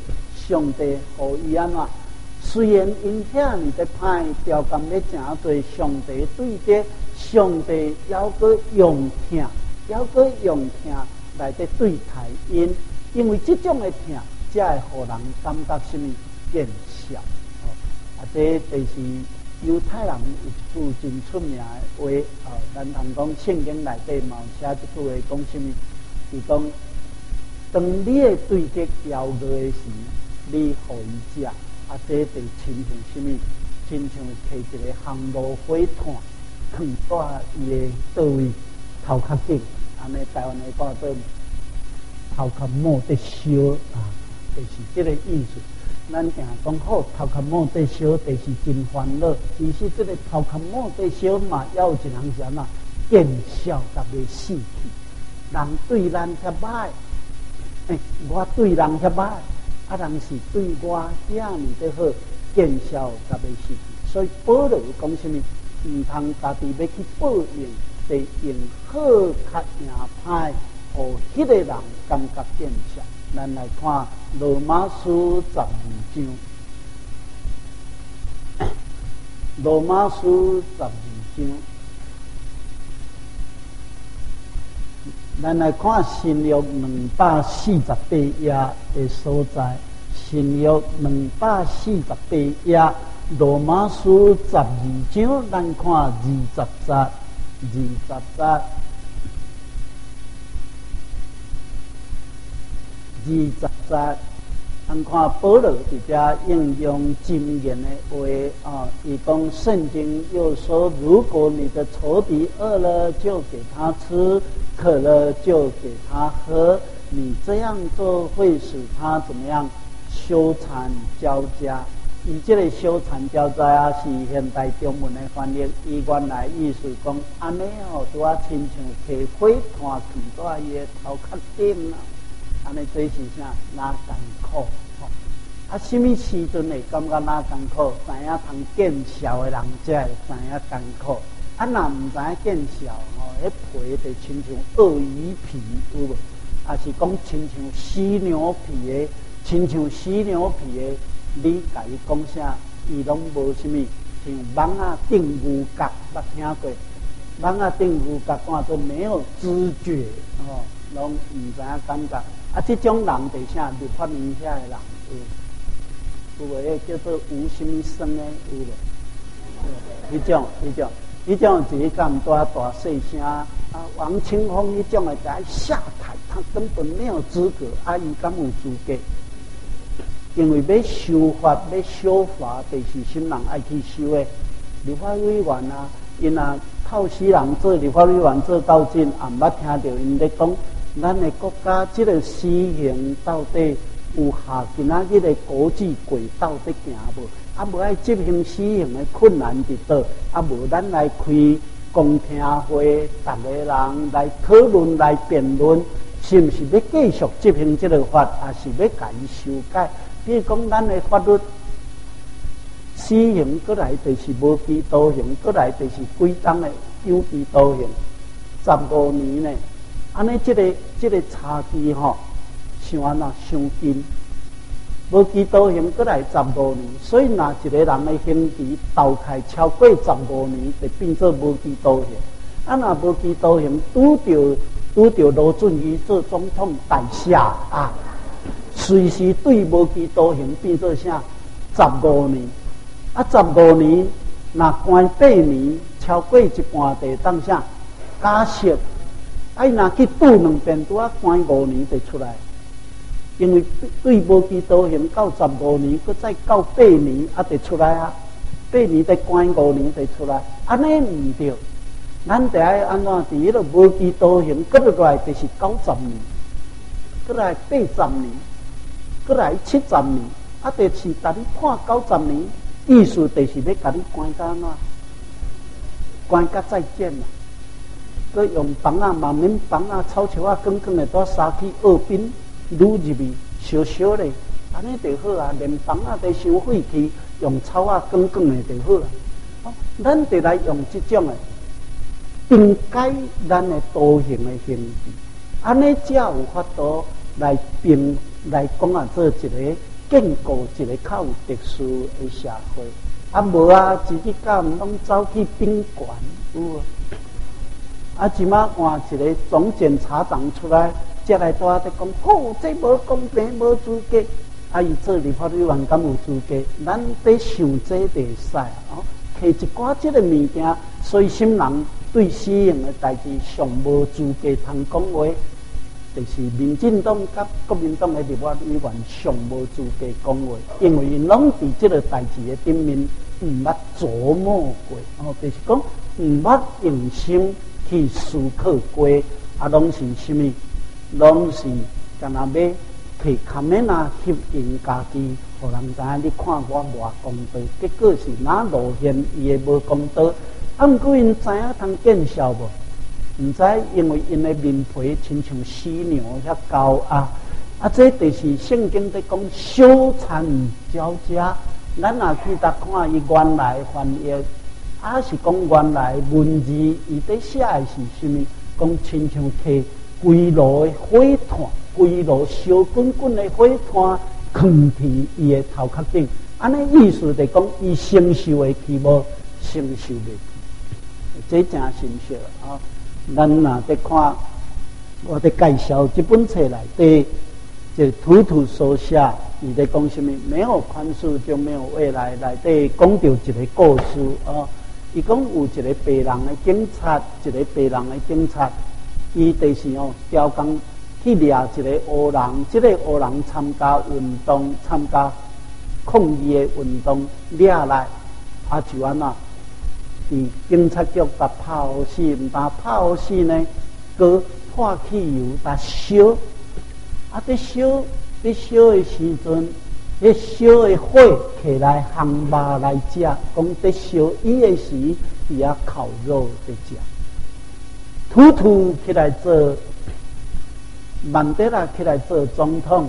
上帝互伊安怎？虽然因遐尼的歹条件要诚多，上帝对着上帝要个用疼，要个用疼来得对待因，因为这种的疼，才会互人感觉什么见效。哦，啊，这就是犹太人有一句真出名的话，哦，咱通讲圣经内底嘛有写这句话，讲什么？是讲，当你的对敌邀过的时，你互伊食。啊，这就亲像什么？亲像摕一个烘炉火炭，放在伊的倒位头壳顶，安尼台湾的话做头壳摸得烧啊，就是这个意思。咱定讲好头壳摸得烧，就是真烦恼。其实这个头壳摸得烧嘛，也有一项是安怎见效甲袂死去。人对咱较歹，诶，我对人较歹。啊，人是对我遐尼的好，见效甲袂死去，所以保罗讲什么？毋通家己要去报应，得用好较赢歹，互迄个人感觉见效。咱来看罗马书十二章，罗马书十二章。咱来看新约两百四十八页的所在，新约两百四十八页，罗马书十二章，咱看二十节，二十节，二十节，咱看保罗伫遮应用经验的话啊，伊讲圣经又说，如果你的仇敌饿了，就给他吃。渴了就给他喝，你这样做会使他怎么样？羞惭交加。伊这个羞惭交加啊，是现代中文的翻译。伊原来意思讲，安尼哦，拄啊亲像摕火炭放在伊的头壳顶啊，安尼这是啥？哪艰苦？哦，啊，什么时阵会感觉哪艰苦？知影通见效的人才会知影艰苦。啊，若唔知影见效吼，迄皮就亲像鳄鱼皮，有无？啊，是讲亲像犀牛皮的，亲像犀牛皮的，你甲伊讲啥，伊拢无什么，像蠓仔顶牛角，捌听过？蠓仔顶牛角看做没有知觉，哦，拢唔知影感觉。啊，这种人就啥？律法名下的人，有有无？叫做无什么生的，有无？迄种，迄种。伊种就是咁大大细声啊，王清风伊种的在下台，他根本没有资格，啊，伊敢有资格？因为要修法，要修法，就是什人爱去修的。立法委员啊，因啊透死人做立法委员做到今，也毋捌听到因咧讲，咱的国家这个施行到底有下今仔日的国际轨道在行无？啊，无爱执行施行的困难伫倒，啊，无咱来开公听会，逐个人来讨论、来辩论，是毋是要继续执行这个法，还是要甲伊修改？比如讲，咱的法律施行过来就是无期徒刑，过来就是几档的有期徒刑，十五年呢。安尼，这个这个差距吼，像安那伤近。无期徒刑过来十五年，所以若一个人的刑期倒开超过十五年，就变做无期徒刑。啊，若无期徒刑拄着拄着罗俊义做总统大赦啊，随时对无期徒刑变做啥？十五年。啊，十五年若关八年，超过一半地当啥？假释。啊，若去赌两遍，拄啊关五年就出来。因为对无期徒刑到十五年，佮再到八年，啊，得出来啊！八年再关五年再出来，安尼唔对。咱得爱安怎？伫迄个无期徒刑，佮落来就是九十年，佮来八十年，佮来七十年，啊，就是甲你判九十年，意思就是要甲你关到安怎？关到再见啦！佮用房啊，慢慢房啊，草树啊，光光的都杀去二滨。愈入去小小嘞，安尼就好啊！连房啊都收废去，用草啊光光的就好啦。哦，咱得来用这种的，更改咱的多行的行为，安尼才有法度来并来讲啊，做一个建构一个较有特殊的社会。啊无啊，自己敢拢走去宾馆有无？啊，即马换一个总检察长出来，才来拄仔在讲，哦，这无公平，无资格。啊，伊做立法委员敢有资格？咱得想这袂使啊！哦，摕一寡即个物件，随心人对私营的代志上无资格通讲话，就是民进党甲国民党的立法委员上无资格讲话，因为因拢伫即个代志的顶面毋捌琢磨过，哦，就是讲毋捌用心去思考过，啊，拢是啥物？拢是干那要摕卡面啊吸引家己，互人知影你看我偌公道，结果是哪路现伊的无公道。啊，毋过因知影通见效无？毋知，因为因的面皮亲像犀牛遐高啊！啊，这就是圣经在讲羞惭交加。咱若去搭看伊原来翻译，啊是讲原来文字伊在写的是啥物？讲亲像摕规炉的火炭，规炉烧滚滚的火炭，放伫伊的头壳顶。安尼意思就讲，伊承受会起无？承受袂起，这真深刻啊！咱若在看，我在介绍这本册内底，这土土所写，伊在讲什么？没有宽恕就没有未来。内底讲到一个故事啊，伊讲有一个白人的警察，一个白人的警察，伊就是哦，调工去抓一个黑人，这个黑人参加运动，参加抗议的运动，抓来啊就安那。伫警察局把拍好死，毋但拍好死呢，佮破汽油，甲烧，啊！伫烧，伫烧的时阵，迄烧的火起来烘肉来食，讲伫烧伊的时，伫遐烤肉在食。突突起来做，曼德拉起来做总统。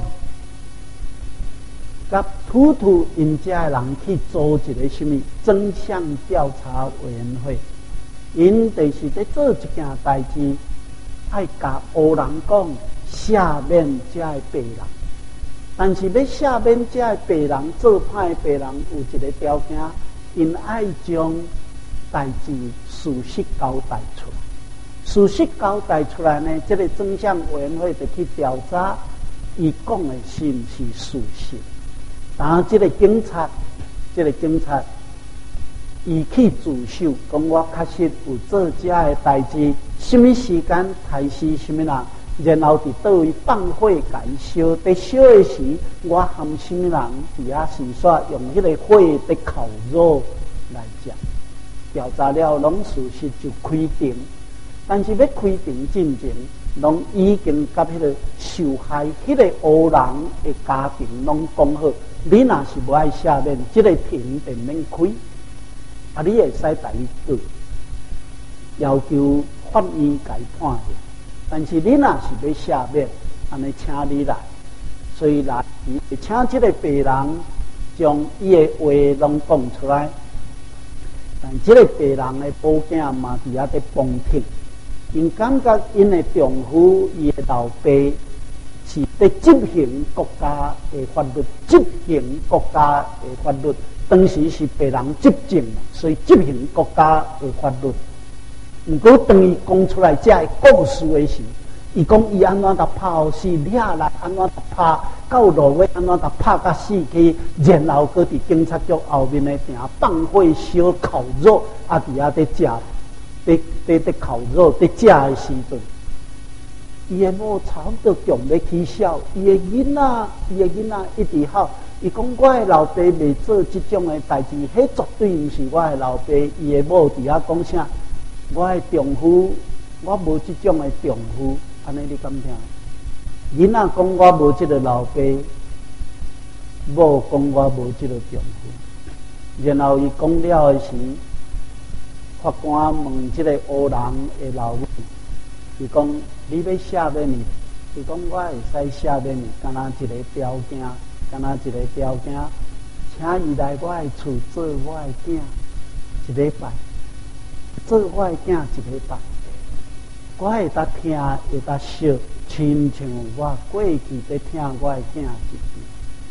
甲突突因家人去做一个什么真相调查委员会，因就是在做一件代志，爱甲黑人讲赦免这个白人，但是要赦免这个白人做歹白人有一个条件，因爱将代志事实交代出来。事实交代出来呢，这个真相委员会就去调查，伊讲的是毋是事实。然后，这个警察，这个警察，伊去自首，讲我确实有做这个代志，什么时间杀死什么人，然后伫倒位放火甲伊烧，在烧的时，我含什么人伫遐是煞用迄个火在烤肉来食。调查了，拢事实就开庭，但是要开庭进前，拢已经甲迄个受害迄个黑人的家庭拢讲好。你若是无爱赦免，这个庭便免开。啊，你会使带伊告，要求法院改判的。但是你若是要赦免，安尼请你来。所以来，请这个白人将伊的话拢讲出来。但这个白人的宝囝嘛，伫遐在帮听，因感觉因的丈夫、伊的老爸。是在执行国家的法律，执行国家的法律。当时是白人执政嘛，所以执行国家的法律。如果当伊讲出来这个故事的时，伊讲伊安怎甲拍好死，抓来安怎拍，到路尾安怎甲拍甲死去，然后搁伫警察局后面的埕放火烧烤肉，啊，伫遐在食，在在在烤肉在食的时阵。伊的母吵到强要起笑，伊的囡仔，伊的囡仔一直哭。伊讲我的老爸未做这种的代志，迄绝对毋是我的老爸。伊的母伫遐讲啥？我的丈夫，我无这种的丈夫，安尼你敢听？囡仔讲我无这个老爸，母讲我无这个丈夫。然后伊讲了的时，法官问这个黑人的老母。伊讲你要赦免你，伊讲我会使赦免你，干那一个条件，干那一个条件，请伊来我的厝做我的囝一礼拜，做我的囝一礼拜，我会当听，会当笑，亲像我过去在听我的囝一遍。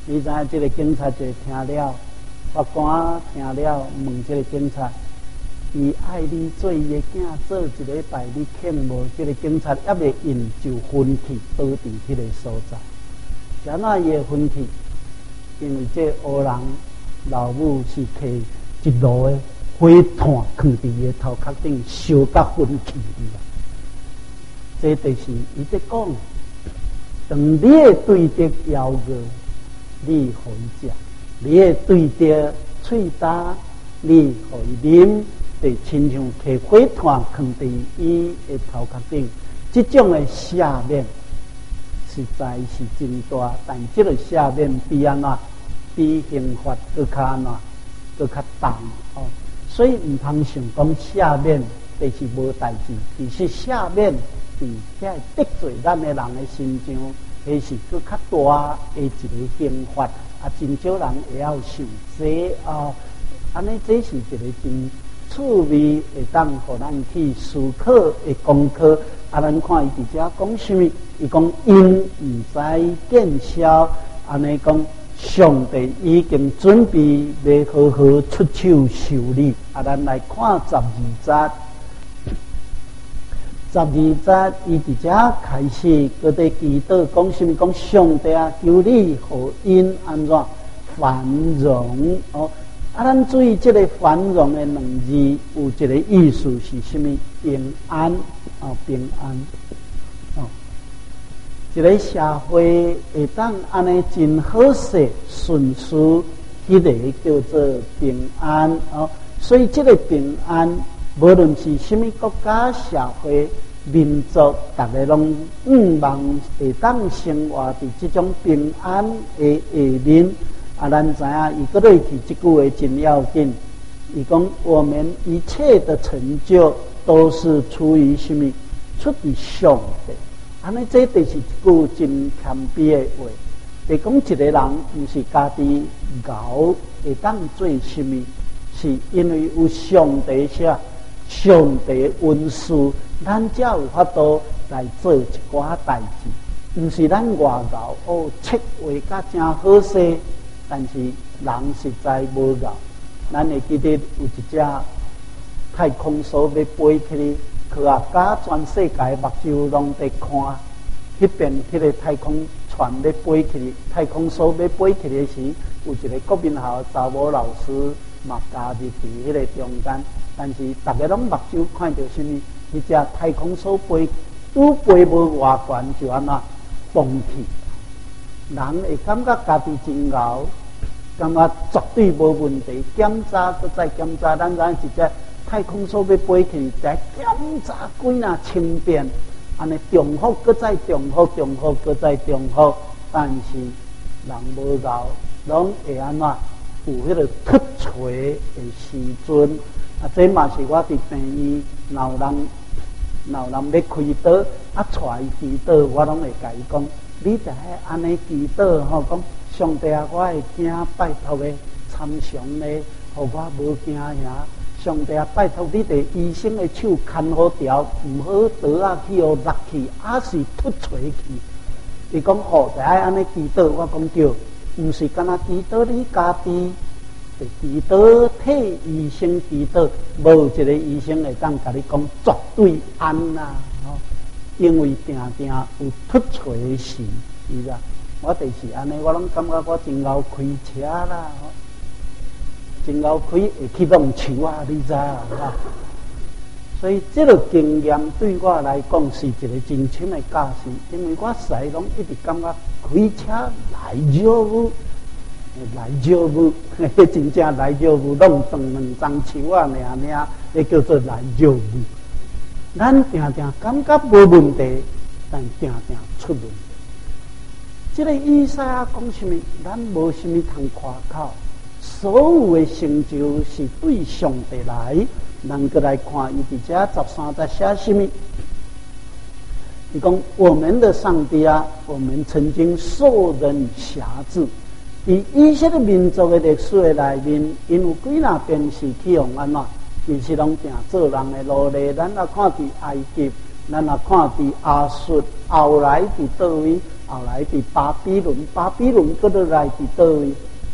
你知影这个警察就听了，法官听了，问这个警察，伊爱你做伊的囝，做一礼拜你肯无？这个警察也未应，就分去倒伫迄个所在。怎啊伊会分去？因为这黑人老母是摕一炉的火炭放伫伊的头壳顶，烧甲分去啦。这就是伊在讲，当你会对着妖恶，你互伊食；你会对着喙焦，你互伊啉，就亲像摕火炭放伫伊的头壳顶。这种的下面实在是真大，但这个下面比安怎比刑罚更较安怎更较重哦。所以唔通想讲下面就是无代志，其实下面伫遐得罪咱的人的心上，迄是更较大的一个刑罚。啊，真少人会晓受这哦。安尼这是一个真趣味，会当互咱去思考的功课。啊，咱看伊伫遮讲什么？伊讲因唔知见效，安尼讲上帝已经准备要好好出手修理。啊，咱来看十二节。十二节伊伫遮开始，搁在祈祷讲什么？讲上帝啊，求你互因安怎繁荣哦。啊，咱注意这个繁荣的两字，有一个意思是什么？平安啊，平安哦。一个社会会当安尼真好势顺遂，迄个叫做平安哦。所以这个平安，无论是什么国家、社会、民族，大家拢希望会当生活伫这种平安的下面。啊，咱知影伊个落去即句话真要紧。伊讲我们一切的成就都是出于什么？出于上帝。安尼这就是一句真谦卑的话。就讲一个人毋是家己熬会当做什么？是因为有上帝写，上帝恩赐，咱才有法度来做一寡代志。毋是咱外熬哦，切话甲真好势。但是人实在无够，咱会记得有一只太空梭要飞去，科学家全世界目睭拢在看，迄边迄个太空船要飞去，太空梭要飞去的时，有一个国民校查某老师嘛加入伫迄个中间，但是大家拢目睭看到什么？迄只太空梭飞，拄飞无偌悬就安那崩去。人会感觉家己真牛，感觉绝对无问题。检查，搁再检查，咱咱一只太空梭要飞去，再检查几若千遍，安尼重复，搁再重复，重复，搁再重复。但是人无够，拢会安怎有迄个突锤的时阵？啊，这嘛是我伫病院，老人老人要开刀，啊，带伊祈祷，我拢会甲伊讲。你就爱安尼祈祷吼，讲上帝啊，我会惊，拜托的参详的，互我无惊呀。上帝啊，拜托你伫医生的手牵好条，唔好倒啊去哦，落去啊是突锤去。伊讲好，就爱安尼祈祷，我讲对，唔是干那祈祷你家己，是祈祷替医生祈祷，无一个医生会当甲你讲绝对安呐。因为定定有突锤的事，是啦。我就是安尼，我拢感觉我真够开车啦，真够开会去弄树啊，你知啊？所以这个经验对我来讲是一个真深的教训，因为我使拢一直感觉开车来绕舞，来绕舞，真正来绕舞，弄断两张树啊，尔尔，那叫做来绕舞。咱定定感觉无问题，但定定出问题。这个以赛亚讲什么？咱无什么通夸口，所有的成就是对上帝来。咱过来看，伊伫遮十三节写什么？伊讲我们的上帝啊，我们曾经受人辖制。伫以色列民族的历史的内面，因有几若遍是去用安怎？其实拢定做人的奴隶，咱啊看伫埃及， 咱若看伫亚述，后来伫倒位？后来伫巴比伦，巴比伦搁落来伫倒位？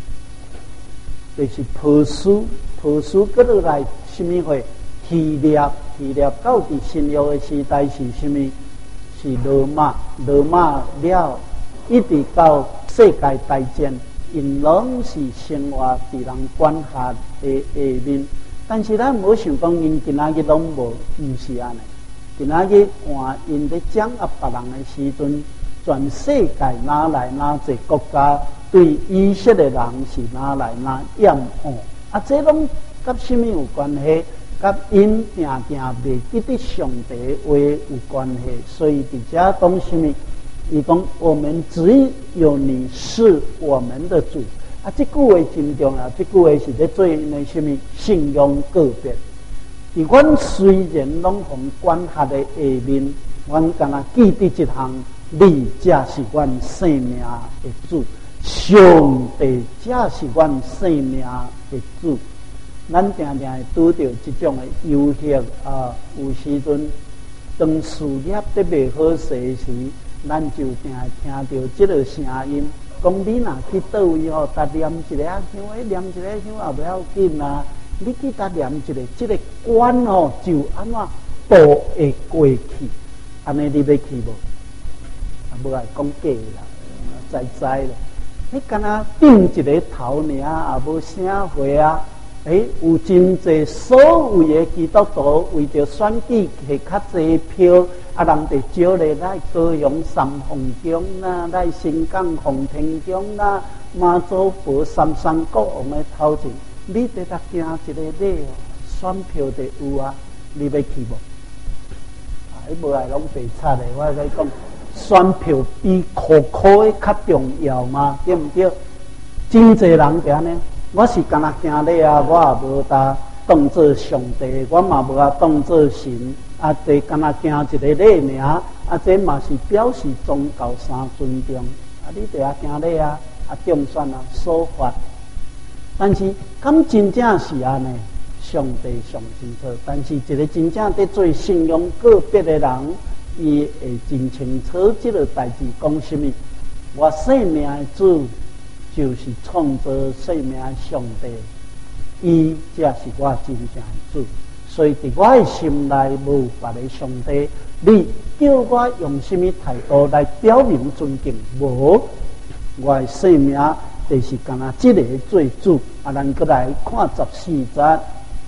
就是波斯，波斯搁落来什么会？希腊，希腊到伫新约的时代是什么？是罗马，罗马了，一直到世界大战，因拢是生活伫人管辖的下面。但是咱无想讲，因今仔日拢无，毋是安尼。今仔日换因咧掌握别人的时阵，全世界哪来哪济国家对以色列人是哪来哪厌恶？啊，这拢甲什么有关系？甲因定定袂记得上帝话有关系。所以伫遮讲什么？伊讲我们只有你是我们的主。啊，这句话真重要。这句话是咧做因的什么信仰告别？伫阮虽然拢互管辖的下面，阮敢若记得一项。你才是阮生命的主，上帝才是阮生命的主。咱定定会拄到这种的忧吓啊！有时阵当事业得袂好势时，咱就定会听到这个声音，讲你若去倒位吼，搭念一个香，诶，念一个香也不要紧啊！你去搭念一个，这个关吼就安怎渡会过去？安尼你要去无？无爱讲假啦，知知啦。你敢若顶一个头尔，也无啥货啊！诶，有真济所谓的基督徒为着选举摕较济票，啊，人哋招来来高雄三凤宫啦，来新港奉天宫啦，妈祖婆三山国王的头前，你得得行一个礼哦，选票得有啊，你要去无？啊，伊无爱拢白贼的，我甲你讲。选票比苦苦的较重要吗？对不对？真济人就安尼，我是干那行礼啊，我也无搭当做上帝，我嘛无啊当做神，啊，这干那行一个礼尔，啊，这嘛是表示宗教三尊重，啊，你得啊行礼啊，啊，中选啊，说法。但是，敢真正是安尼？上帝上清楚，但是一个真正在做信仰个别的人。伊会真清楚这个代志讲什么？我生命的主就是创造生命的上帝，伊才是我真正的主。所以伫我的心内无别的上帝，你叫我用什么态度来表明尊敬？无，我的生命就是干那这个做主。啊，咱过来看十四节。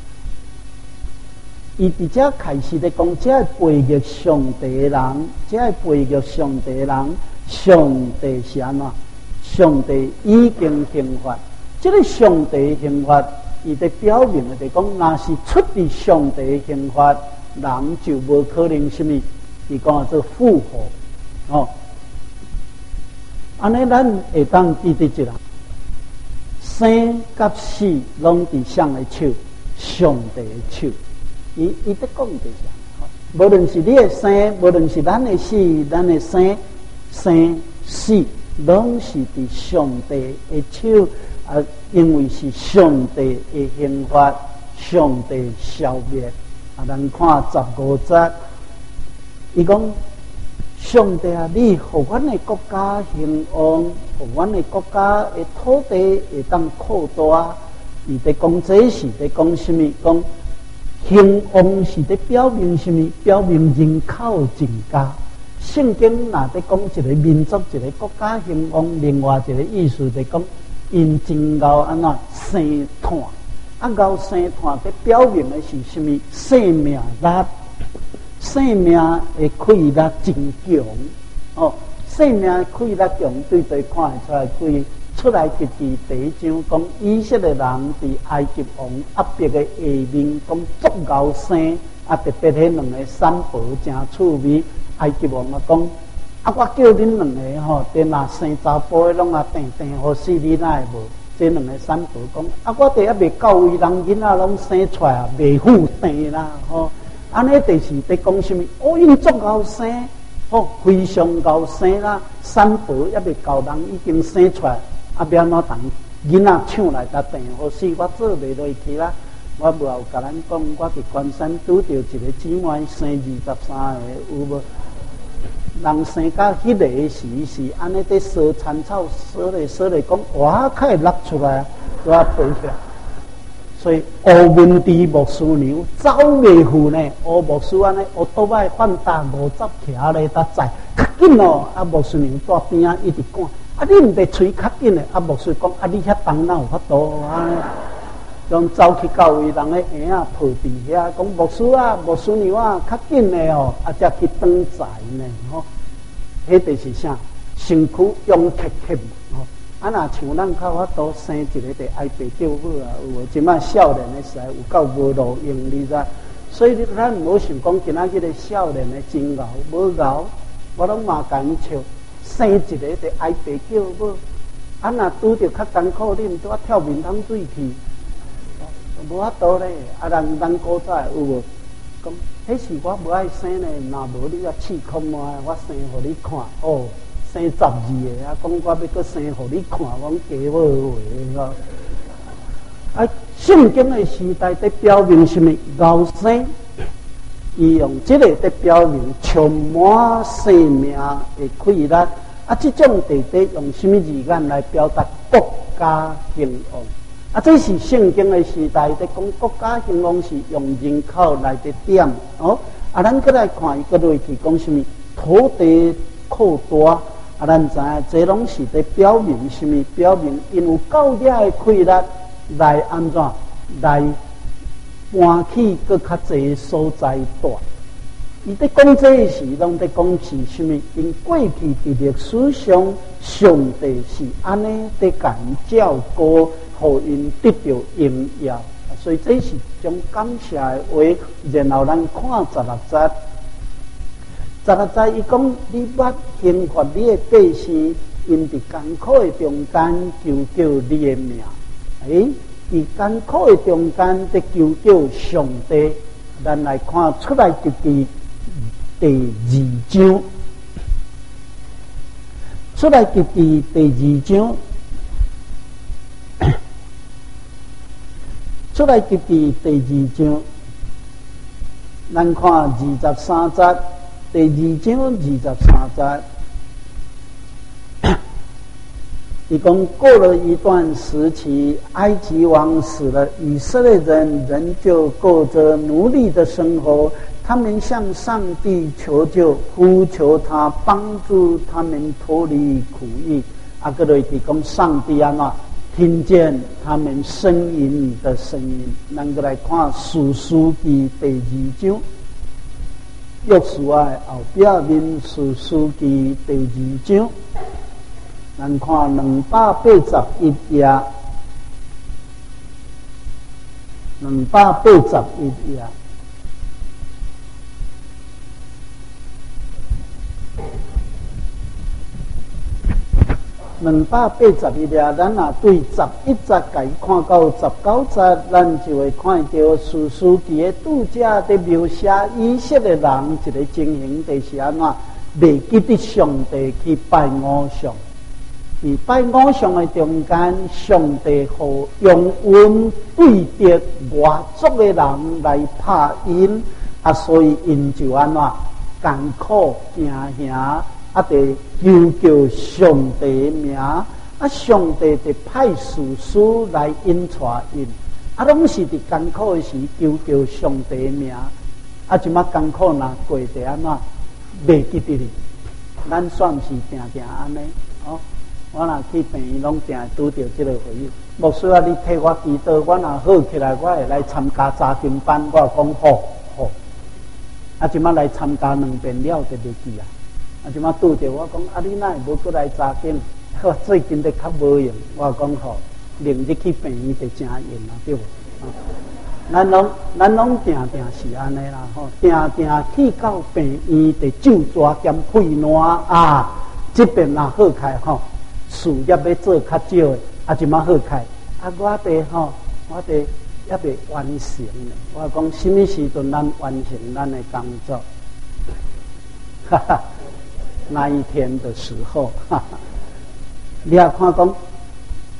伊伫遮开始咧讲，遮背逆上帝的人，遮背逆上帝的人，上帝是安怎？上帝已经刑罚，这个上帝刑罚，伊伫表明的讲，若是出伫上帝的刑罚，人就无可能什么？伊讲做复活哦。安尼咱会当记得一人，生甲死拢伫谁的手？上帝的手。伊伊在讲就是，无论是你的生，无论是咱的死，咱的生生死，拢是伫上帝的手啊！因为是上帝的刑罚，上帝消灭啊！咱看十五节，伊讲上帝啊，你互阮的国家兴旺，互阮的国家的土地会当扩大。伊在讲这是在讲什么？讲兴旺是在表明什么？表明人口增加。圣经若在讲一个民族、一个国家兴旺，另外一个意思在讲因真熬安怎生炭，啊熬生炭在表明的是什么？生命力，生命的气力真强哦。生命的气力强，对对看会出来，对。出来就是第一章讲以色列人伫埃及王压迫的下面，讲足熬生啊，特别迄两个产婆真趣味。埃及王啊讲，啊我叫恁两个吼，等若生查甫的拢啊定定好死，你哪会无？这两个产婆讲，啊我哋还未到位，人囡仔拢生出来啊，未负定啦吼。安尼就是在讲什么？哦，因足熬生，哦非常熬生啦，产婆还未到人已经生出来。啊，要安怎当囡仔抢来搭定，或是我做袂落去啦。 我无有甲咱讲，我伫关山拄着一个姊妹生二十三个，有无？人生到迄个时是安尼，伫烧田草，烧咧烧咧，讲哇，较会落出来，都啊飞起来。所以乌文治牧师娘走袂赴呢，乌牧师安尼，乌倒摆放大五十徛咧，搭载较紧哦。啊，牧师娘在边啊一直赶，啊你毋得吹较紧诶。啊，牧师讲啊，你遐重哪有法度啊？用走去到位，人咧婴仔抱伫遐，讲牧师啊，牧师娘啊，较紧诶哦，啊才去当载呢吼。迄就是啥？身躯用克克吼。啊，若像咱较法度生一个得爱爸叫母啊，有无？即摆少年诶时代有够无路用，你知？所以咱毋好想讲今仔日个少年诶真敖，无敖，我拢嘛甲因笑，生一个得爱爸叫母。啊，若拄着较艰苦，你毋拄啊跳面汤水去。无法度咧，啊！人人古早有无？讲，迄是我无爱生咧，若无你啊气空啊，我生互你看哦，生十二个啊，讲我要搁生互你看，我假无话吼。啊，圣经的时代在表明什么？后生，伊用这个在表明充满生命的快乐。啊，这种地底用什么字眼来表达国家兴旺？啊，这是圣经的时代，在讲国家兴旺是用人口来的点哦。啊，咱再来看一个落去讲什么土地扩大，啊，咱知影这拢是在表明什么？表明因有够大的快乐来安怎来搬去搁较济所在住。伊在讲这时，拢在讲是什么？因过去伫历史上，上帝是安尼在甲因照顾。互因得到荣耀，所以这是种感谢的话。然后咱看十六节，十六节伊讲：你捌刑罚你的百姓，因伫艰苦的中间求救你的命。诶，伫艰苦的中间在求救上帝。咱来看出来就记第二章，出来就记第二章。出来记记第二章，咱看二十三节，第二章二十三节，伊讲过了一段时期，埃及王死了，以色列人仍旧过着奴隶的生活。他们向上帝求救，呼求他帮助他们脱离苦役。啊，个落去讲上帝安怎？听见他们呻吟的声音，咱个来看《士师记》第二章，约书亚后壁面《士师记》第二章，咱看两百八十一页，两百八十一页。两百八十一页，咱若对十一节甲伊看到十九节，咱就会看到士师记的拄则伫描写以色列人一个情形，就是安怎未记得上帝去拜偶像。伫拜偶像的中间，上帝互用恩对着外族的人来拍因，啊，所以因就安怎艰苦行行。啊！得求救上帝名，啊！上帝得派士师来引带因，啊！拢是伫艰苦的时求救上帝名，啊！即马艰苦若过得安怎袂记得哩？咱算是定定安尼哦。我若去病院，拢定拄着即个回忆。牧师啊，你替我祈祷，我若好起来，我会来参加查经班。我讲好，好。啊！即马来参加两遍了，就袂记啊。啊！即马拄着我讲，啊！你哪会无过来查经？我最近得较无用。我讲吼，明日去病院就真用啊，对无？啊，咱拢咱拢定定是安尼啦，吼，定定去到病院得救抓兼配烂啊！这边若好开吼，事业要做较少的，啊！即马好开，啊！我得吼，我得也未完成呢。我讲什么时阵咱完成咱的工作？哈哈。那一天的时候，哈哈，你也看讲，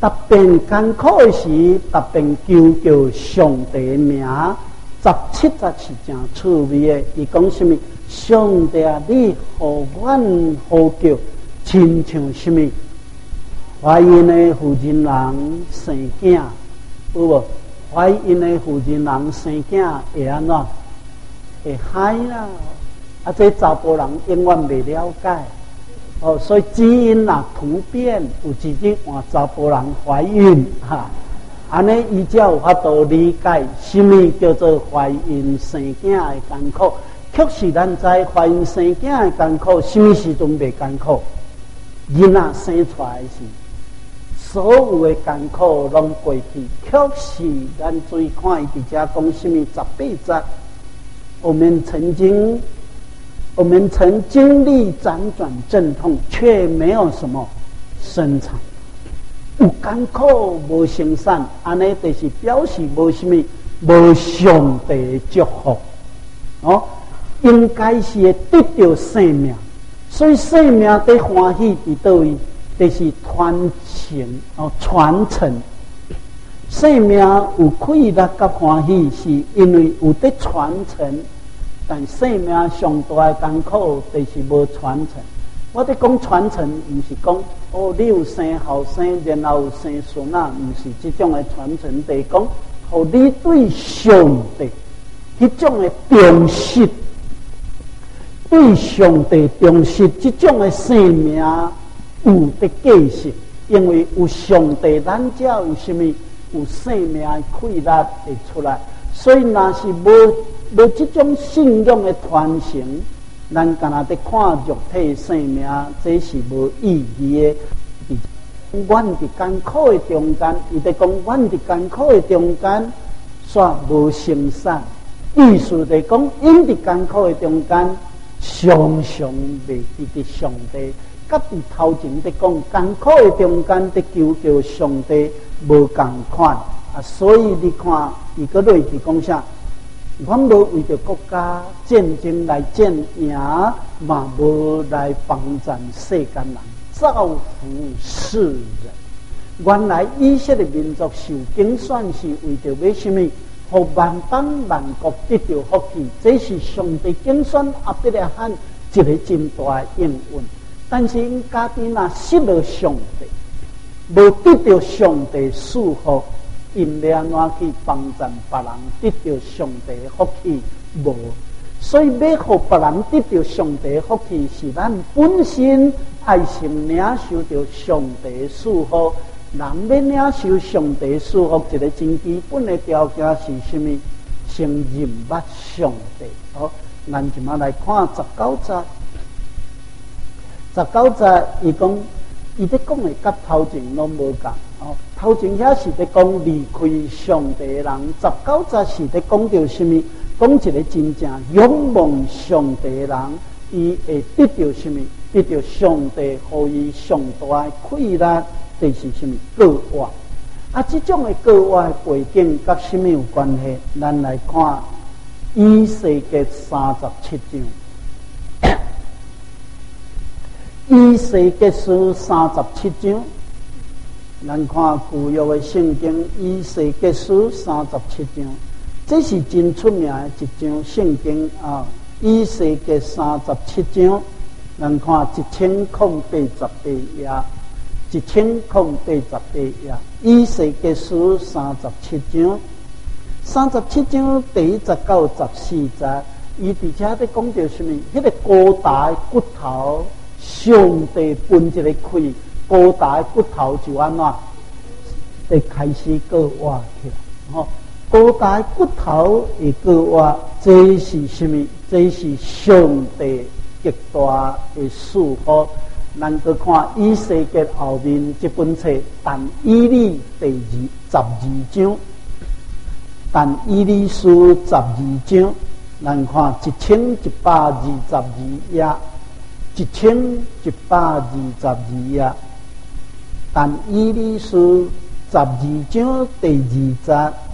特别艰苦的时，特别求叫上帝的名。十七节是真趣味的，伊讲什么？上帝啊，你互阮呼叫，亲像什么？怀孕的妇人人生囝，有无？怀孕的妇人人生囝会安怎？会嗨啦！啊，这查甫人永远未了解。哦，所以基因啊突变，有直接换查甫人怀孕哈。安尼伊才有法度理解什么叫做怀孕生囝的艰苦。确实，咱知怀孕生囝的艰苦，什么时阵袂艰苦？囡仔生出来时，所有的艰苦拢过去。确实，咱注意看伊伫遮讲什么十八节，我们曾经，我们曾经历辗转阵痛，却没有什么生产。有艰苦无生产，安尼就是表示无什么无上帝祝福哦，应该是会得到生命，所以生命的欢喜伫倒位，就是传承哦传承。生命有快乐甲欢喜，是因为有得传承，但生命上大的艰苦就是无传承。我伫讲传承，毋是讲哦，你有生后生，然后有生孙仔，毋是即种的传承。就是讲，互你对上帝迄种的重视，对上帝重视，即种的生命有得继续，因为有上帝，咱才有什么有生命的快乐会出来。所以，若是无无即种信仰的传承，咱干那伫看肉体生命，这是无意义的。阮伫艰苦的中间，伊伫讲阮伫艰苦的中间，煞无生产。意思就是讲，因伫艰苦的中间，常常袂记得上帝。甲伫头前伫讲艰苦的中间，伫求叫上帝无共款啊。所以你看，伊个类伫讲啥？阮无为着国家战争来战赢，嘛无来帮助世间人，造福世人。原来以色列民族受精选是为着要什么？互万邦万国得到福气，这是上帝精选阿伯拉罕一个真大的应允。但是因家己若失了上帝，无得到上帝祝福。因要安怎去帮助别人得到上帝的福气？无，所以要互别人得到上帝的福气，是咱本身爱先领受到上帝的祝福。人要领受上帝的祝福，一个真基本的条件是什么？先认捌上帝。好，咱今仔来看十九节。十九节伊讲，伊伫讲的甲头前拢无共。哦，头前遐是伫讲离开上帝的人，十九节是伫讲到什么？讲一个真正仰望上帝的人，伊会得到什么？得到上帝予伊上大的快乐，就是什么？国外啊，这种的国外的背景甲什么有关系？咱来看以西结三十七章，以西结书三十七章。咱看旧约的圣经以西结书三十七章，这是真出名的一章圣经啊！以西结三十七章，咱看一千零八十八页，一千零八十八页。以西结书三十七章，三十七章第一十到十四节，伊伫遮咧讲到什么？迄、那个高大的骨头，上帝分一个开。高大的骨头就安怎？会开始割活起来。吼，高大的骨头会割活，这是什么？这是上帝极大的祝福。咱去看以西结后面这本册，但以理第二十二章，但以理书十二章，咱看一千一百二十二页，一千一百二十二页。但以理书十二章第二节，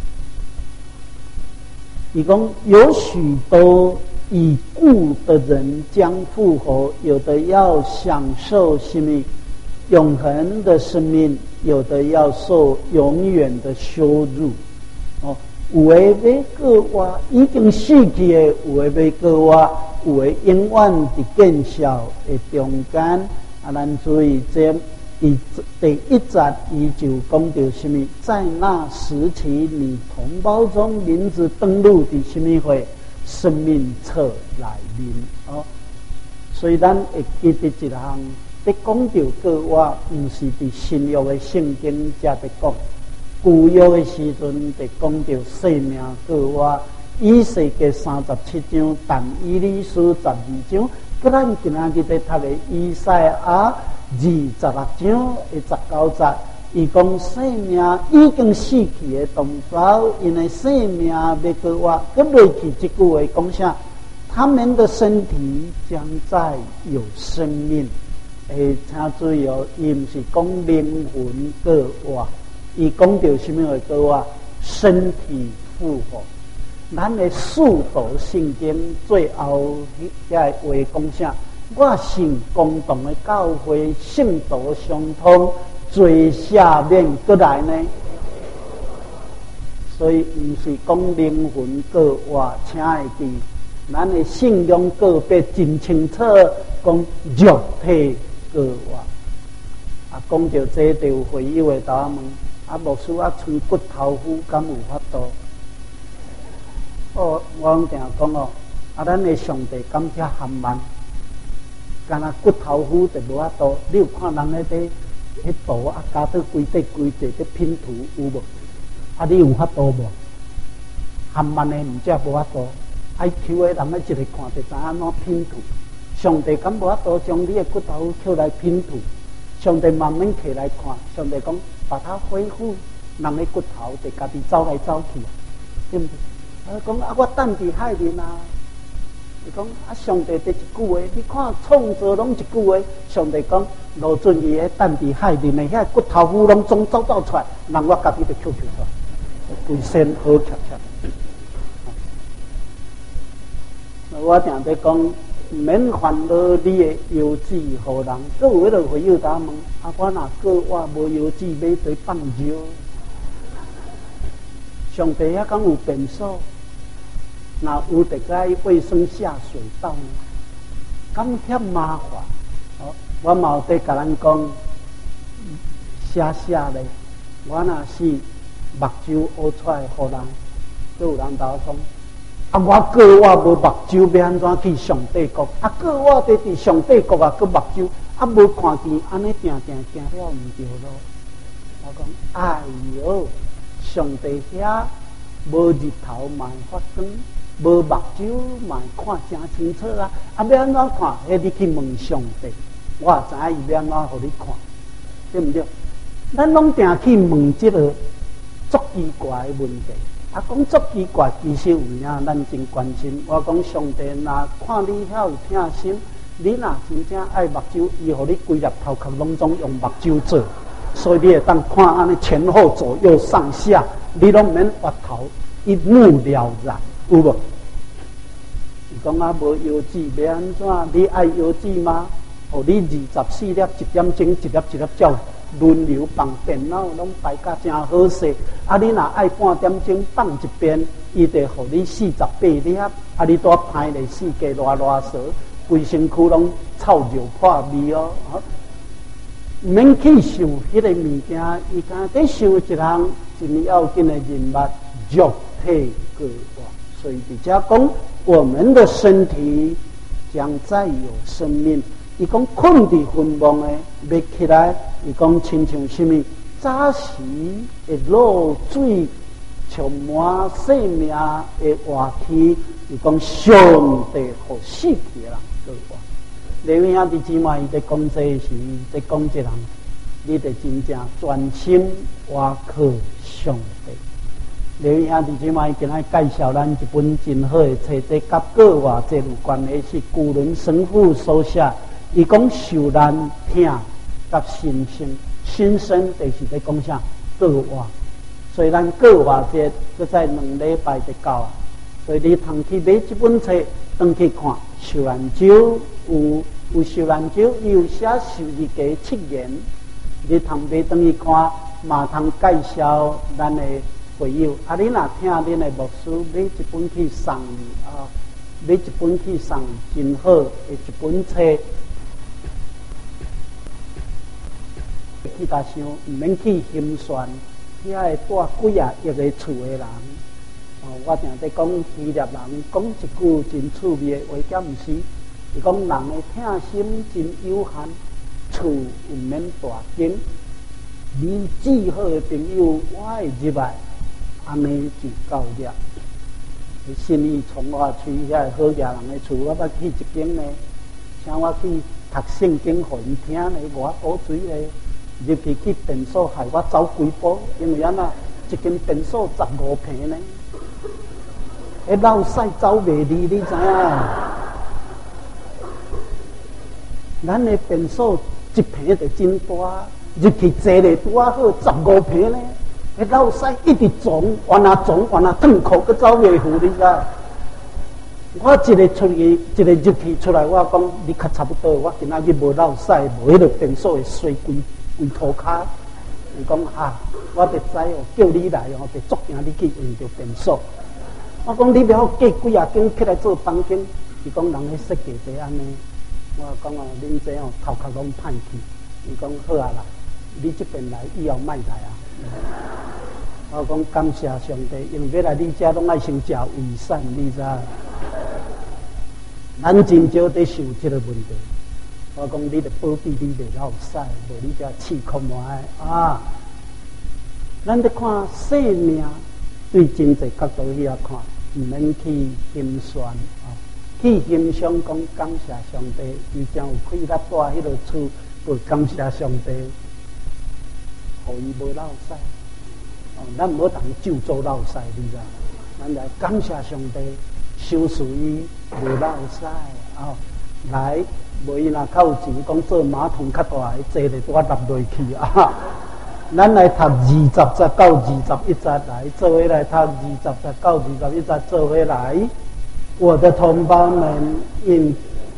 伊讲有许多已故的人将复活，有的要享受什么永恒的生命，有的要受永远的羞辱。哦，有的要过活已经死去的，有的要过活，有的永远伫见笑的中间。啊，咱注意这第第一节，伊就讲到什么？在那时期，你同胞中名字登录伫什么会？生命册内面哦。所以咱会记得一项，伫讲到过活，毋是伫新约的圣经才伫讲。旧约的时阵，伫讲到生命过活，以西结三十七章，但以理书十二章，佮咱今仔日伫读的以赛亚二十六章的十九节，伊讲生命已经死去的同胞，因为生命要过活，佮袂去即句话讲啥？他们的身体将再有生命。诶，请注意哦，伊毋是讲灵魂过活。伊讲到什么会过啊？身体复活。咱的速读圣经最后遐话讲啥？我信共同的教会，圣道相通，罪赦免过来呢。所以毋是讲灵魂过活，请会记，咱的信仰个别真清楚，讲肉体过活。啊，讲到这就有会友的答问。啊，牧师啊，吹骨头虎敢有法度？哦，我拢定讲哦，啊，咱的上帝敢遮含慢，干那骨头虎就无法度。你有看人咧伫迄图啊，加到规块规块伫拼图有无？啊，你有法度无？含慢的毋则无法度。I Q 的人咧一个看就知安怎拼图。上帝敢无法度将你的骨头虎捡来拼图？上帝慢慢起来看，上帝讲。把它恢复，人的骨头得家己走来走去，对不对？啊，讲啊，我等伫海面啊。伊讲啊，上帝第一句话，你看创造拢一句话，上帝讲罗俊义迄等伫海面的遐骨头糊拢总走走出来，人我家己就捡捡出来，规身好恰恰。我定在讲。免烦恼你的腰子互人，各有迄个会友答问，啊，我若过我无腰子，要对放尿。上帝遐讲有便所，若有得该卫生下水道呢？咁遐麻烦。哦，我嘛有伫甲咱讲，写写咧，我若是目睭乌出来互人，都有人答我讲。啊！我过我无目睭，要安怎去上帝国？啊！过我伫伫上帝国啊，个目睭啊无看见，安尼定定行了毋对咯。我讲，哎哟，上帝遐无日头嘛会发光，无目睭嘛会看真清楚啊！啊，要安怎看？迄你去问上帝，我也知影伊要安怎互你看，对毋对？咱拢定去问即个足奇怪的问题。啊，讲足奇怪，其实有影咱真关心。我讲上帝若看你遐有疼心，你若真正爱目睭，伊互你规粒头壳拢总用目睭做，所以你会当看安尼前后左右上下，你拢免挖头，一目了然，有无？伊讲啊，无腰子要安怎？你爱腰子吗？互你二十四粒，一点钟一粒一粒照。轮流放电脑，拢排甲真好势。啊，你若爱半点钟放一遍，伊就互你四十八粒。啊，你多歹咧，世界乱乱踅，规身躯拢臭肉破味哦。毋免去想迄个物件，伊讲得想一项真要紧的人物，肉体过活。所以伫遮讲，我们的身体将再有生命。伊讲困伫坟墓的要起来，伊讲亲像什么？早时会露水充满生命的活气，伊讲上帝互死去的人过活。你有兄弟姊妹在讲这时，在讲这人，你得真正专心活靠上帝。你有兄弟姊妹今仔介绍咱一本真好的册，这甲过活这有关系，是古伦神父所写。伊讲受难听甲新生，新生就是在讲啥过活，所以咱过活节就在两礼拜就到啊。所以你通去买这本册，当去看受难酒有有受难者，伊有写受日记七言，你通买转去看，嘛通介绍咱的会友。啊，你若听恁的牧师买一本去送伊啊，买一本去送伊，真好的一本册。去甲想，毋免去心酸，遐会住几啊亿个厝的人。哦，我定在讲希腊人讲一句真趣味的话，叫毋是？伊讲人的疼心真有限，厝毋免大间。你最好的朋友，我会入来，安尼就够了。心意从我厝遐好野人的厝，我捌去一间呢，请我去读圣经，互因听呢，我补水咧。入去去便所，害我走几步，因为安那一间便所十五平呢，迄老师走袂离，你知影？咱的便所一平就真大，入去坐咧拄啊好，十五平呢，迄老师一直撞，往那撞，往那转裤，佮走袂赴，你知？我一个出去，一个入去出来，我讲你较差不多，我今仔日无老师，无迄个便所会衰规。规涂骹，伊讲哈，我别知哦，叫你来哦，别足惊你去用着便所。我讲你不要计几啊间起来做房间，伊讲人咧设计得安尼。我讲哦，恁这哦头壳拢歹去。伊讲好啊啦，你这边来以后莫来啊。我讲感谢上帝，因为要来你遮拢爱先食为善，你知？咱真少在想这个问题。我讲你得保庇你袂落屎，无你遮气空埋啊！咱得看生命，对真侪角度去啊看，毋免去心酸啊，去欣赏讲感谢上帝，伊将有开力住迄落厝，就感谢上帝，互伊无落屎。哦，咱无当就做落屎，你知？咱来感谢上帝，收拾伊无落屎啊！来。无伊若较有钱，讲做马桶较大个，坐咧我落落去啊！咱来读二十节到二十一节来，做伙来读二十节到二十一节，做伙来。我的同胞们，应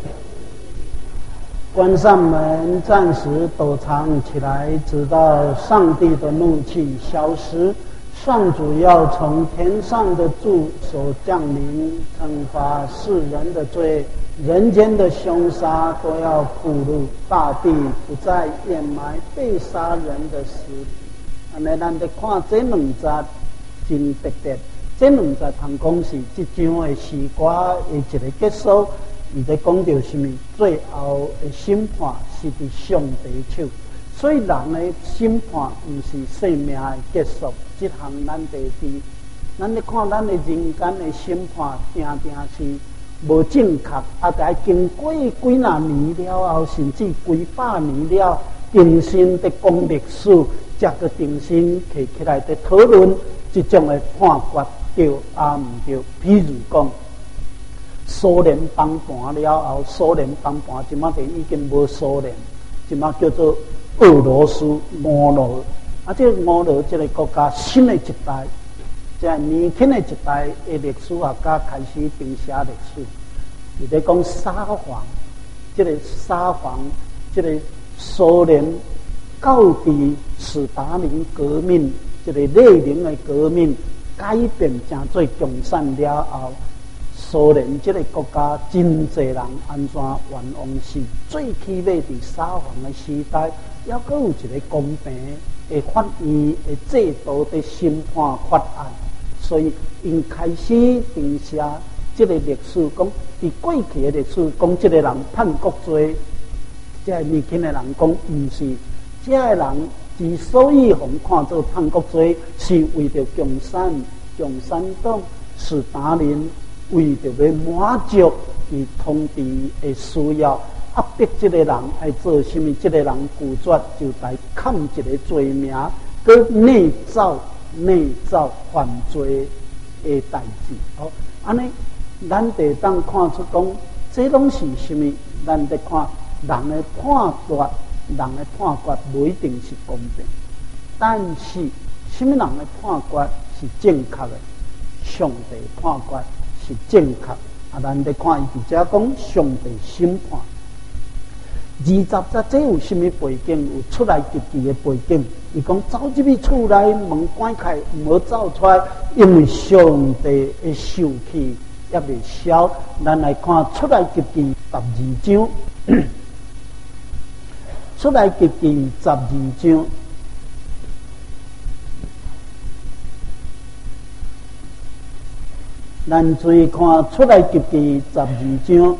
关上门，暂时躲藏起来，直到上帝的怒气消失。上主要从天上的柱所降临，惩罚世人的罪。人间的凶杀都要铺露，大地不再掩埋被杀人的尸体。安尼，咱得看这两节真特别。这两节通讲是即张的诗歌的一个结束。伊在讲到什么？最后的审判是伫上帝手，所以人的审判毋是生命的结束。这项咱得知，咱咧看咱的人间的审判，定定是。无正确，啊！在经过几若年了后，甚至几百年了，重新的讲历史，才个重新摕起来的讨论这种的判决对啊毋对。譬如讲，苏联崩盘了后，苏联崩盘，即马就已经无苏联，即马叫做俄罗斯俄罗，啊！这俄罗这个国家新的一代。在年轻的一代的历史学家开始编写历史，伊在讲沙皇，这个沙皇，这个苏联告别斯大林革命，这个列宁的革命改变成做共产了后，苏联这个国家真侪人安怎冤枉死？最起码伫沙皇的时代，还佫有一个公平的法院的制度的审判法案。所以，因开始定写这个历史，讲伫过去的历史，讲这个人叛国罪，这个年轻的人讲毋是，这个人之所以互看作叛国罪，是为着共产共产党斯大林为着要满足伊统治的需要，压迫这个人爱做什么，这个人拒绝就来砍一个罪名，佮内造。内造犯罪的代志，好，安尼咱得当看出讲，这拢是什么？咱得看人的判决，人的判决不一定是公平，但是什么人的判决是正确的？上帝判决是正确，啊，咱得看伊伫遮讲上帝审判， 二十则这有什么背景？有出来入去的背景。伊讲走入去厝内门关开，唔好走出来，因为上帝的受气也未消。咱来看出来入去十二章，出来入去十二章。咱注意看出来入去十二章。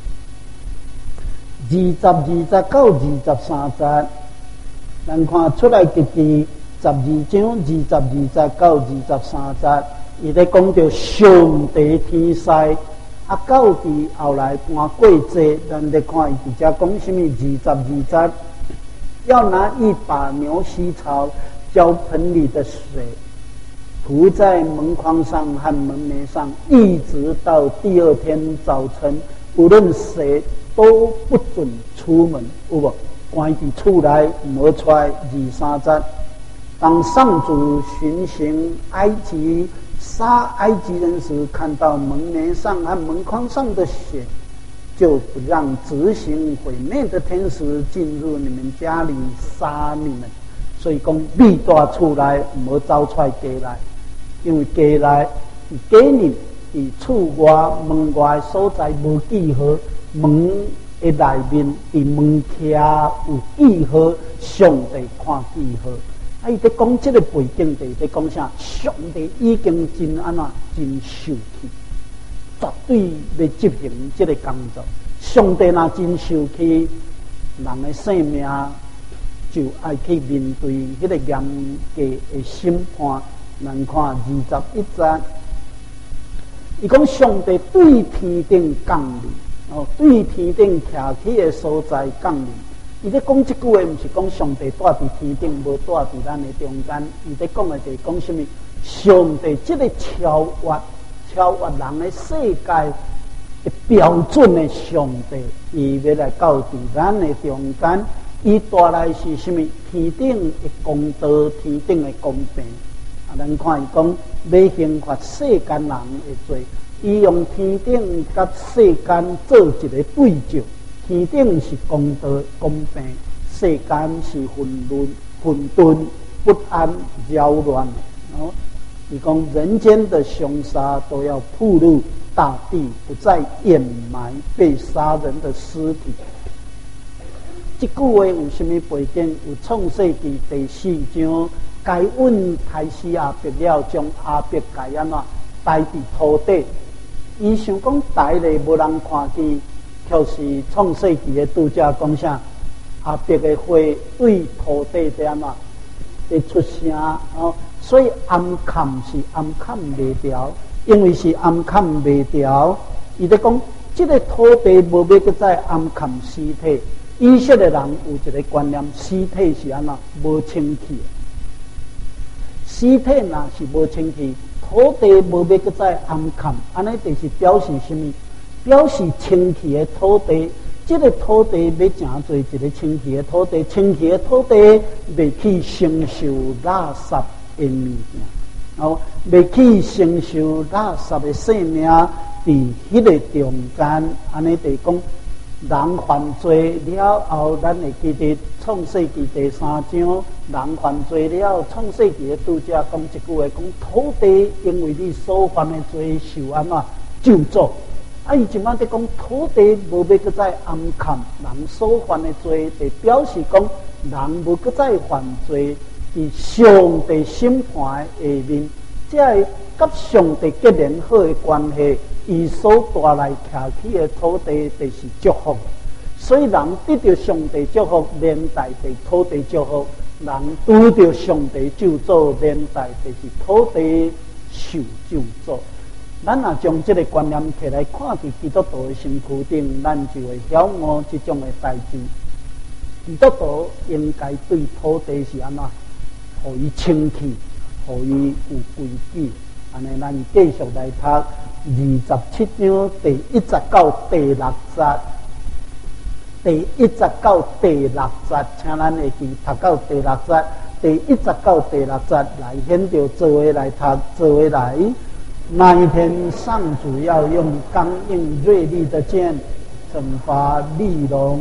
二十二节到二十三节，咱看出来入去十二章二十二节到二十三节，伊咧讲到上帝天使，啊到伫后来搬过节，咱咧看伊伫遮讲什么？二十二节要拿一把牛膝草浇盆里的水，涂在门框上和门楣上，一直到第二天早晨，无论谁都不准出门，有无？关伫厝内，唔好出来。二三节，当上主巡行埃及杀埃及人时，看到门楣上和门框上的血，就不让执行毁灭的天使进入你们家里杀你们。所以讲，你住厝内，唔好走出来家内，因为家内家人伫厝外门外所在无记号。门的内面，伫门徛有记号，上帝看记号。啊，伊在讲这个背景，伫在讲啥？上帝已经真安怎真受气，绝对要执行这个工作。上帝若真受气，人的性命就爱去面对迄个严格的审判。咱看二十一节，伊讲上帝对天顶降临。哦，对天顶徛起的所在降临，伊咧讲即句话，毋是讲上帝住伫天顶，无住伫咱的中间。伊咧讲的就是讲什么？上帝即个超越、超越人的世界的标准的上帝，伊要来到伫咱的中间。伊带来是什么？天顶的公道，天顶的公平。啊，咱看伊讲要刑罚世间人的罪。伊用天顶甲世间做一个对照，天顶是公道公平，世间是混乱混沌不安扰乱。哦，伊讲人间的凶杀都要暴露，大地不再掩埋被杀人的尸体。这句话有什么背景？有创世纪第四章，该问抬死亚伯了，将亚伯该安怎带伫土地。伊想讲台咧无人看见，就是创世纪的拄则讲啥？阿伯的话对土地这样嘛，会出声哦。所以暗砍是暗砍袂掉，因为是暗砍袂掉。伊咧讲，这个土地无要搁再暗砍尸体。以色列人有一个观念，尸体是安怎无清气，尸体若是无清气。土地无要搁再暗砍，安尼就是表示什么？表示清气的土地。这个土地要诚做一个清气的土地，清气的土地袂去承受垃圾的物件，哦，袂去承受垃圾的生命。伫迄个中间，安尼就是讲，人犯罪了后，咱会记得创世纪第三章。人犯罪了，创世纪的拄则讲一句话，讲土地因为你所犯的罪受安怎咒诅。啊，伊即摆在讲土地无要搁再暗砍人所犯的罪，就表示讲人无搁再犯罪，伫上帝审判的下面，这个甲上帝结连好的关系，伊所带来徛起的土地就是祝福。所以人得到上帝祝福，连带被土地祝福。人拄着上帝咒诅，连带就是土地受咒诅。咱若将这个观念摕来看伫基督徒的身躯顶，咱就会晓悟这种的代志。基督徒应该对土地是安怎，互伊清气，互伊有规矩。安尼，咱继续来读二十七章第一节到第六节。第一节到第六节，请咱会记读到第六节。第一节到第六节来显着做伙来读，做伙来。那一天，上主要用刚硬锐利的剑惩罚利龙，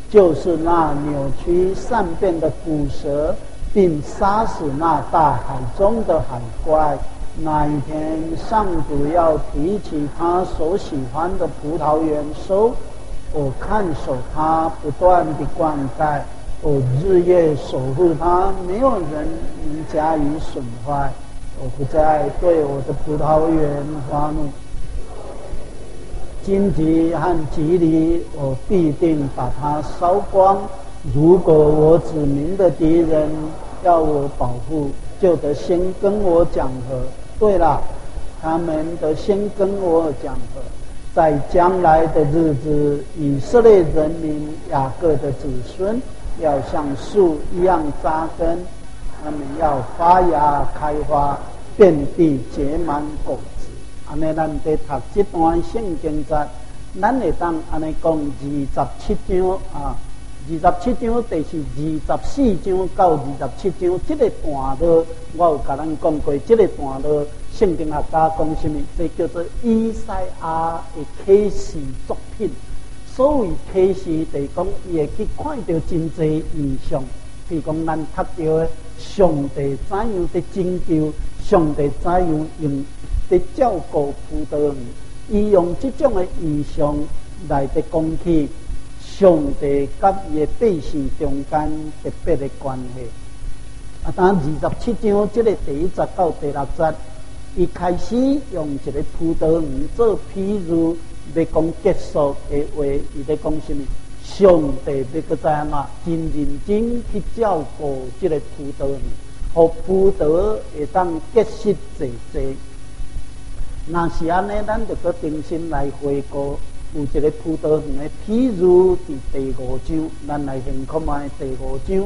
就是那扭曲善变的古蛇，并杀死那大海中的海怪。那一天，上主要提起他所喜欢的葡萄园收，我看守他，不断地灌溉，我日夜守护他，没有人能加以损坏。我不再对我的葡萄园发怒。荆棘和棘藜，我必定把它烧光。如果我指明的敌人要我保护，就得先跟我讲和。对了，他们得先跟我讲和。在将来的日子，以色列人民雅各的子孙要像树一样扎根，他们要发芽开花，遍地结满果子。安尼，咱在读这段圣经节，咱会当安尼讲二十七章啊，二十七章就是二十四章到二十七章这个段落，我有甲咱讲过，这个段落圣经学家讲什么？这叫做以赛亚的启示作品。所谓启示，就是讲伊会去看到真侪异象，譬如讲咱读到的上帝怎样的拯救，上帝怎样用的照顾葡萄园，伊用这种的异象来的讲起上帝甲伊的百姓中间特别的关系。啊，当二十七章这个第一节到第六节，伊开始用一个葡萄园做譬如，要讲结束的话，伊在讲什么？上帝要搁怎样真认真去照顾这个葡萄园，互葡萄会当结实济济。若是安尼，咱就搁重新来回顾，有一个葡萄园的譬如，伫第五章，咱来先看卖第五章。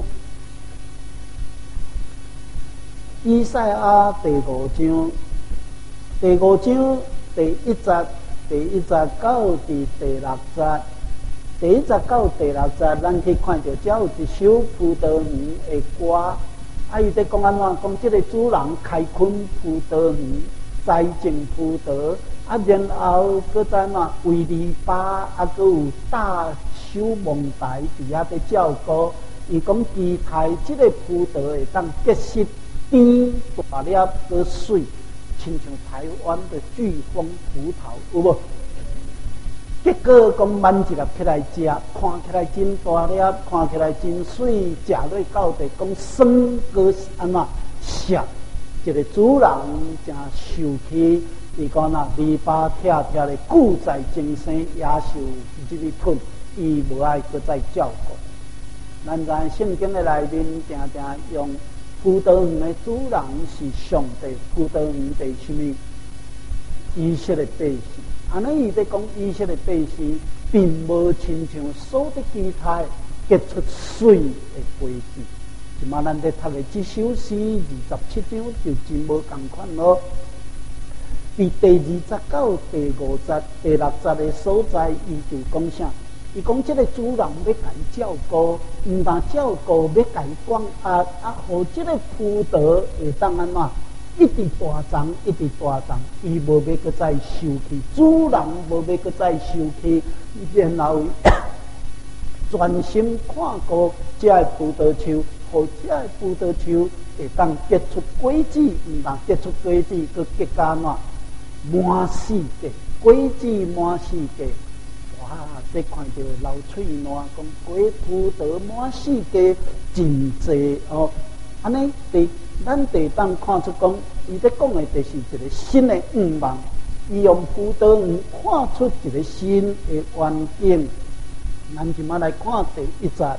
以赛亚第五章，第五章第一节，第一节到第第六节，第一节到第六节，咱去看到只有一首葡萄园的歌。啊，伊在讲安怎？讲这个主人开垦葡萄园，栽种葡萄，啊，然后搁在那围篱笆，啊，搁有大手蒙台伫遐在照顾。伊讲期待这个葡萄会当结实。甜大粒个水，亲像台湾的巨峰葡萄，有无？结果讲慢一粒起来食，看起来真大粒，看起来真水，食落到底讲酸个安怎涩？一个主人真受气，伊讲那篱笆拆拆的固在精生，也受这个吞，伊无爱搁再照顾。咱在圣经的内面，常常用。葡萄园的主人是上帝，葡萄园是什么？以色列百姓。安尼伊在讲以色列百姓，并无亲像所的期待结出水的果子。即马咱在读的这首诗二十七章就真无共款咯。伫第二节到第五节、第六节的所在，伊就讲啥？伊讲这个主人要甲伊照顾，毋但照顾，要甲伊管压，啊，互这个葡萄会当安怎一直大长，一直大长，伊无要搁再受气，主人无要搁再受气，然后专心看顾这个葡萄树，互这个葡萄树会当结出果子，毋但结出果子，搁结果嘛满世界，果子满世界。哇！这看到流嘴烂，讲果葡萄满世界真济哦。安尼，第咱第当看出讲，伊在讲的就是一个新的愿望。伊用葡萄园看出一个新的环境。咱今仔来看第一节。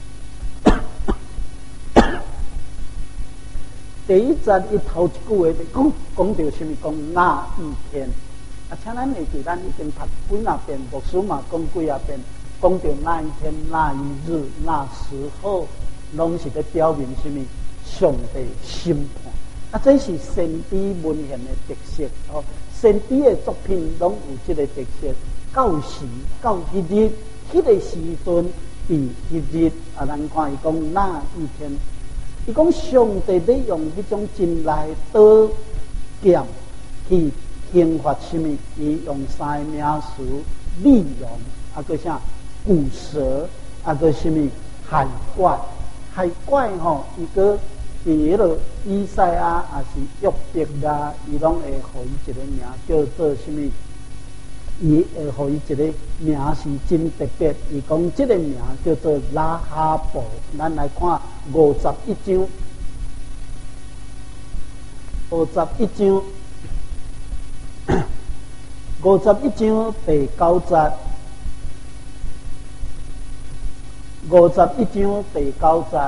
第一节伊头一句话就讲讲到什么？讲那一天。啊，请咱会记，咱已经读几啊遍，牧师嘛讲几啊遍，讲到那一天、那一日、那时候，拢是在表明什么？上帝审判。啊，这是先知文献的特色哦。先知的作品拢有这个特色。到时到迄日，迄、那个时阵，伫迄日啊，咱看伊讲那一天，伊讲上帝咧用迄种真来刀剑去。刑罚什么？伊用三个名词：利用，啊个啥？古蛇， 啊个什么海怪，海怪吼，伊个伫迄落以赛亚啊是约伯啊，伊拢会互伊一个名叫做什么？伊会互伊一个名是真特别，伊讲这个名叫做拉哈布。咱来看五十一章，五十一章，五十一章第九节，五十一章第九节，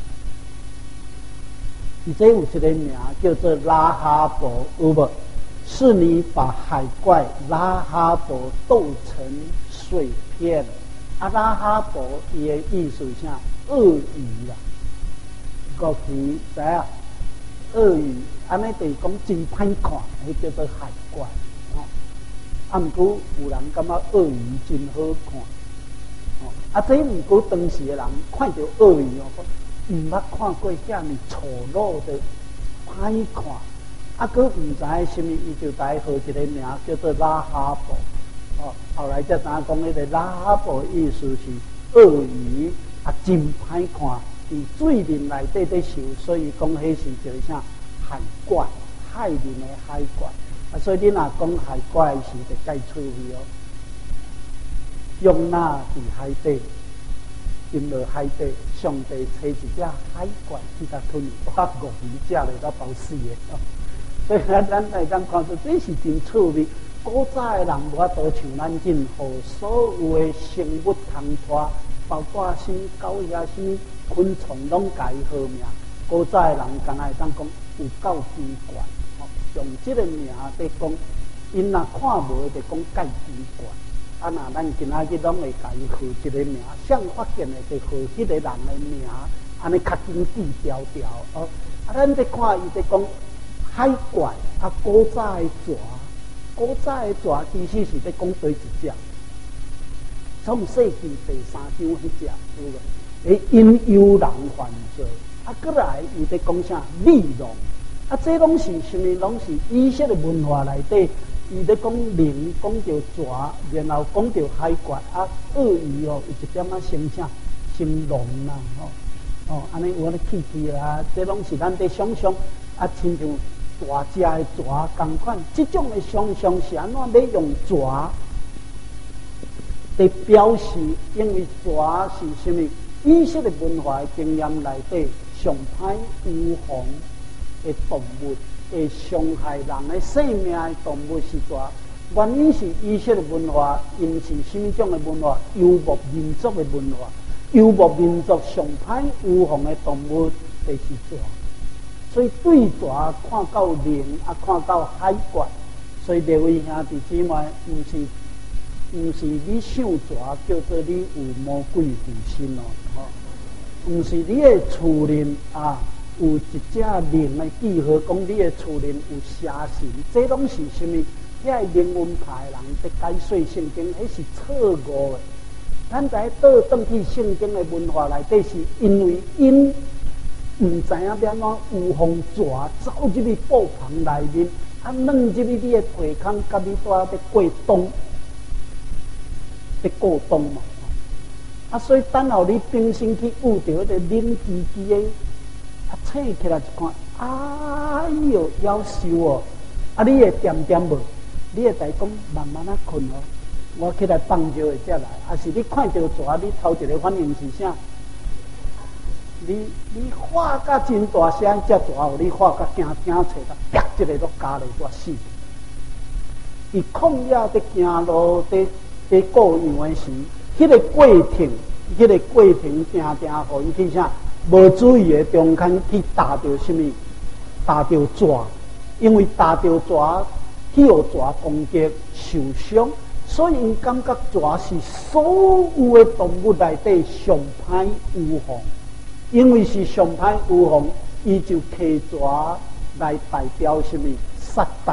伊这有一个名叫做拉哈布，有无？是你把海怪拉哈伯斗成碎片，啊，拉哈伯伊的意思是啥？鳄鱼啦，过去知影？鳄鱼，安尼就是讲真歹看，迄叫做海怪。哦，啊，毋过有人感觉鳄鱼真好看。哦，啊，这毋过当时的人看到鳄鱼哦，毋捌看过遐尼丑陋的歹看。啊，佮唔知什么，伊就代号一个名叫做拉哈伯。哦，后来才知影讲，迄个拉哈伯意思是鳄鱼啊，真歹看，伫水面内底在受，所以讲迄是一个啥海怪，海面的海怪。啊，所以你若讲海怪时，就该趣味哦。用那伫海底，浸落海底，上帝找一只海怪去甲吞，把鳄鱼食了，甲饱死的。哦，所以咱咱来当看出，这是真趣味。古早的人无法度像咱今，互所有的生物通拖，包括什么狗遐什么昆虫，拢改好名。古早的人敢若会当讲有够奇怪，哦，用这个名在讲，因若看无就讲介奇怪。啊，那咱今仔日拢会改号一个名，像发现的就号迄个人的名，安尼较紧记条条哦。啊，咱在看伊在讲。海怪啊，古早的蛇，古早的蛇其实是在讲对一只，从世纪第三章迄只有无？诶，因有人犯罪，啊，过来伊在讲啥利龙，啊，这拢是什么？拢是以色列文化内底，伊在讲灵，讲到蛇，然后讲到海怪，啊，鳄鱼哦，有一点仔生啥，生龙啦，吼，哦，安尼有安尼气气啦，这拢是咱在想象，啊，亲像。大只的蛇同款，这种的想象是安怎要用蛇来表示？因为蛇是什么？以色列文化的经验内底上歹有防的动物，会伤害人的生命的动物是蛇。原因是以色列文化，因是什么种的文化？游牧民族的文化。游牧民族上歹有防的动物就是蛇。所以对蛇看到灵啊，看到海怪，所以各位兄弟姊妹，唔是唔是你想蛇叫做你有魔鬼附身哦，吼，唔是你的厝内啊有一只灵的记号，讲你的厝内有邪神，这拢是什么？遐灵魂派的人在解说圣经，迄是错误的。咱在倒转去圣经的文化内底，是因为因。唔知影要安怎有风蛇走入去布棚内面，啊，弄入去你的腿孔，甲你带在过冬，在过冬嘛。啊，所以等候你平时去遇到迄个冷叽叽的，啊，醒起来一看，哎哟，夭寿哦！啊，你会点点无？你会在讲慢慢啊困哦，我起来放尿会才来。啊，是你看到蛇，你头一个反应是啥？你你喊甲真大声，遮蛇互你喊甲惊惊找到，啪一个都加咧我死。伊旷野伫行路，伫伫过样的时，迄、那个过程，迄、那个过程定定互伊去啥？无注意的中间去打到什么？打到蛇，因为打到蛇，去互蛇攻击受伤，所以因感觉蛇是所有的动物内底上歹有防。因为是上歹有防，伊就摕蛇来代表什么？撒旦，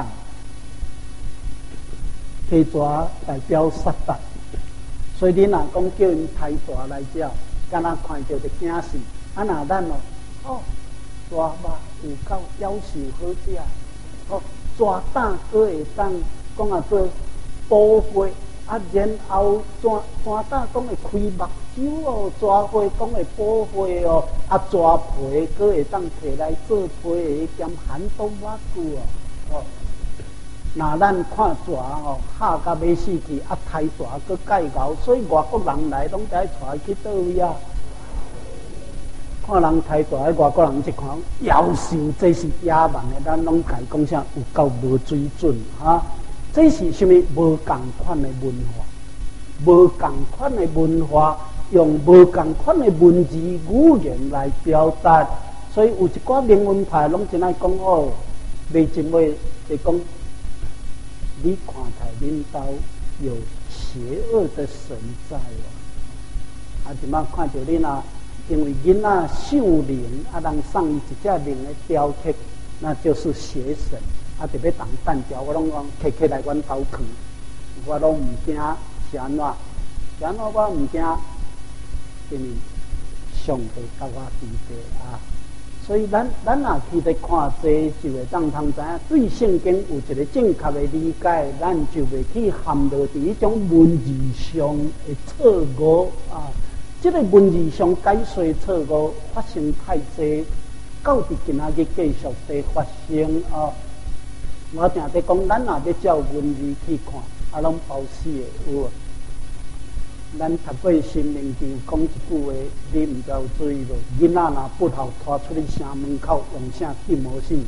摕蛇代表撒旦。所以你若讲叫因抬蛇来叫，敢若看到就惊死。啊，那咱哦，哦，蛇肉有够夭寿好食，哦，蛇胆佫会当讲啊做补血， 啊，然后怎怎打讲会开目睭哦，抓花讲会补花哦，啊抓皮佫会当摕来做皮鞋兼寒冬袜裤哦，哦。那咱看蛇吼，吓甲要死去，啊刣蛇佫介咬，所以外国人来拢在带去倒位啊。看人刣蛇，外国人一看，夭寿，这是野蛮的，咱拢家讲啥有够无水准哈。这是什么？无共款的文化，无共款的文化，用无共款的文字语言来表达，所以有一寡名文派拢真爱讲哦，袂真话会讲。你看台领导有邪恶的神在哦，啊，怎么看到你那？因为囡仔受灵，啊，人送伊一只灵的雕刻，那就是邪神。啊，特别当蛋条，我拢讲刻刻来阮头去，我拢唔惊是安怎？是安怎我唔惊？因为上帝甲我伫地啊。所以咱咱若去咧看这，就会当通知影对圣经有一个正确的理解，咱就袂去陷落伫一种文字上的错误啊。这个文字上解说错误发生太多，到伫今仔日继续在发生啊。我定在讲，咱若要照文字去看，啊，拢包死的有。咱读过《新明记》讲一句话，你唔知有注意无？囡仔若不好拖出去城门口，用啥浸无死？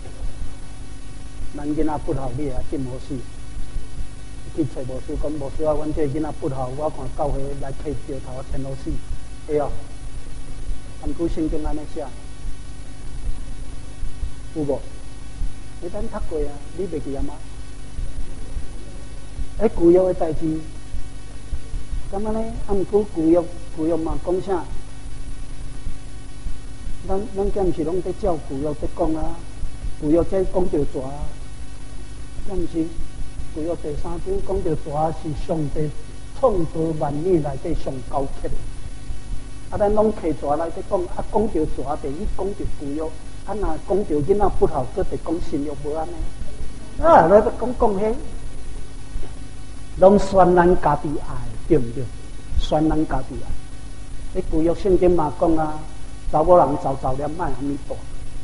咱囡仔不好，你也浸无死。去找牧师讲，牧师啊，阮这囡仔不好，我看教会来剃掉头，全都死，会哦。按古圣经安尼写，有无？你咱读过啊？你袂记啊吗？迄旧约的代志。咁啊咧，啊毋过旧约旧约嘛讲啥？咱咱今毋是拢在照旧约在讲啊？旧约在讲着蛇，咁毋是旧约第三章讲着蛇是上帝创造万物内底上高级的。啊，咱拢摕蛇来在讲，啊讲着蛇第一讲着旧约，啊若讲着囡仔不好，佫得讲新约无安尼。啊，咱讲讲迄，拢宣咱家己爱。对唔对？宣咱家己啊！你旧约圣经嘛讲啊，查某人早早念卖安尼大。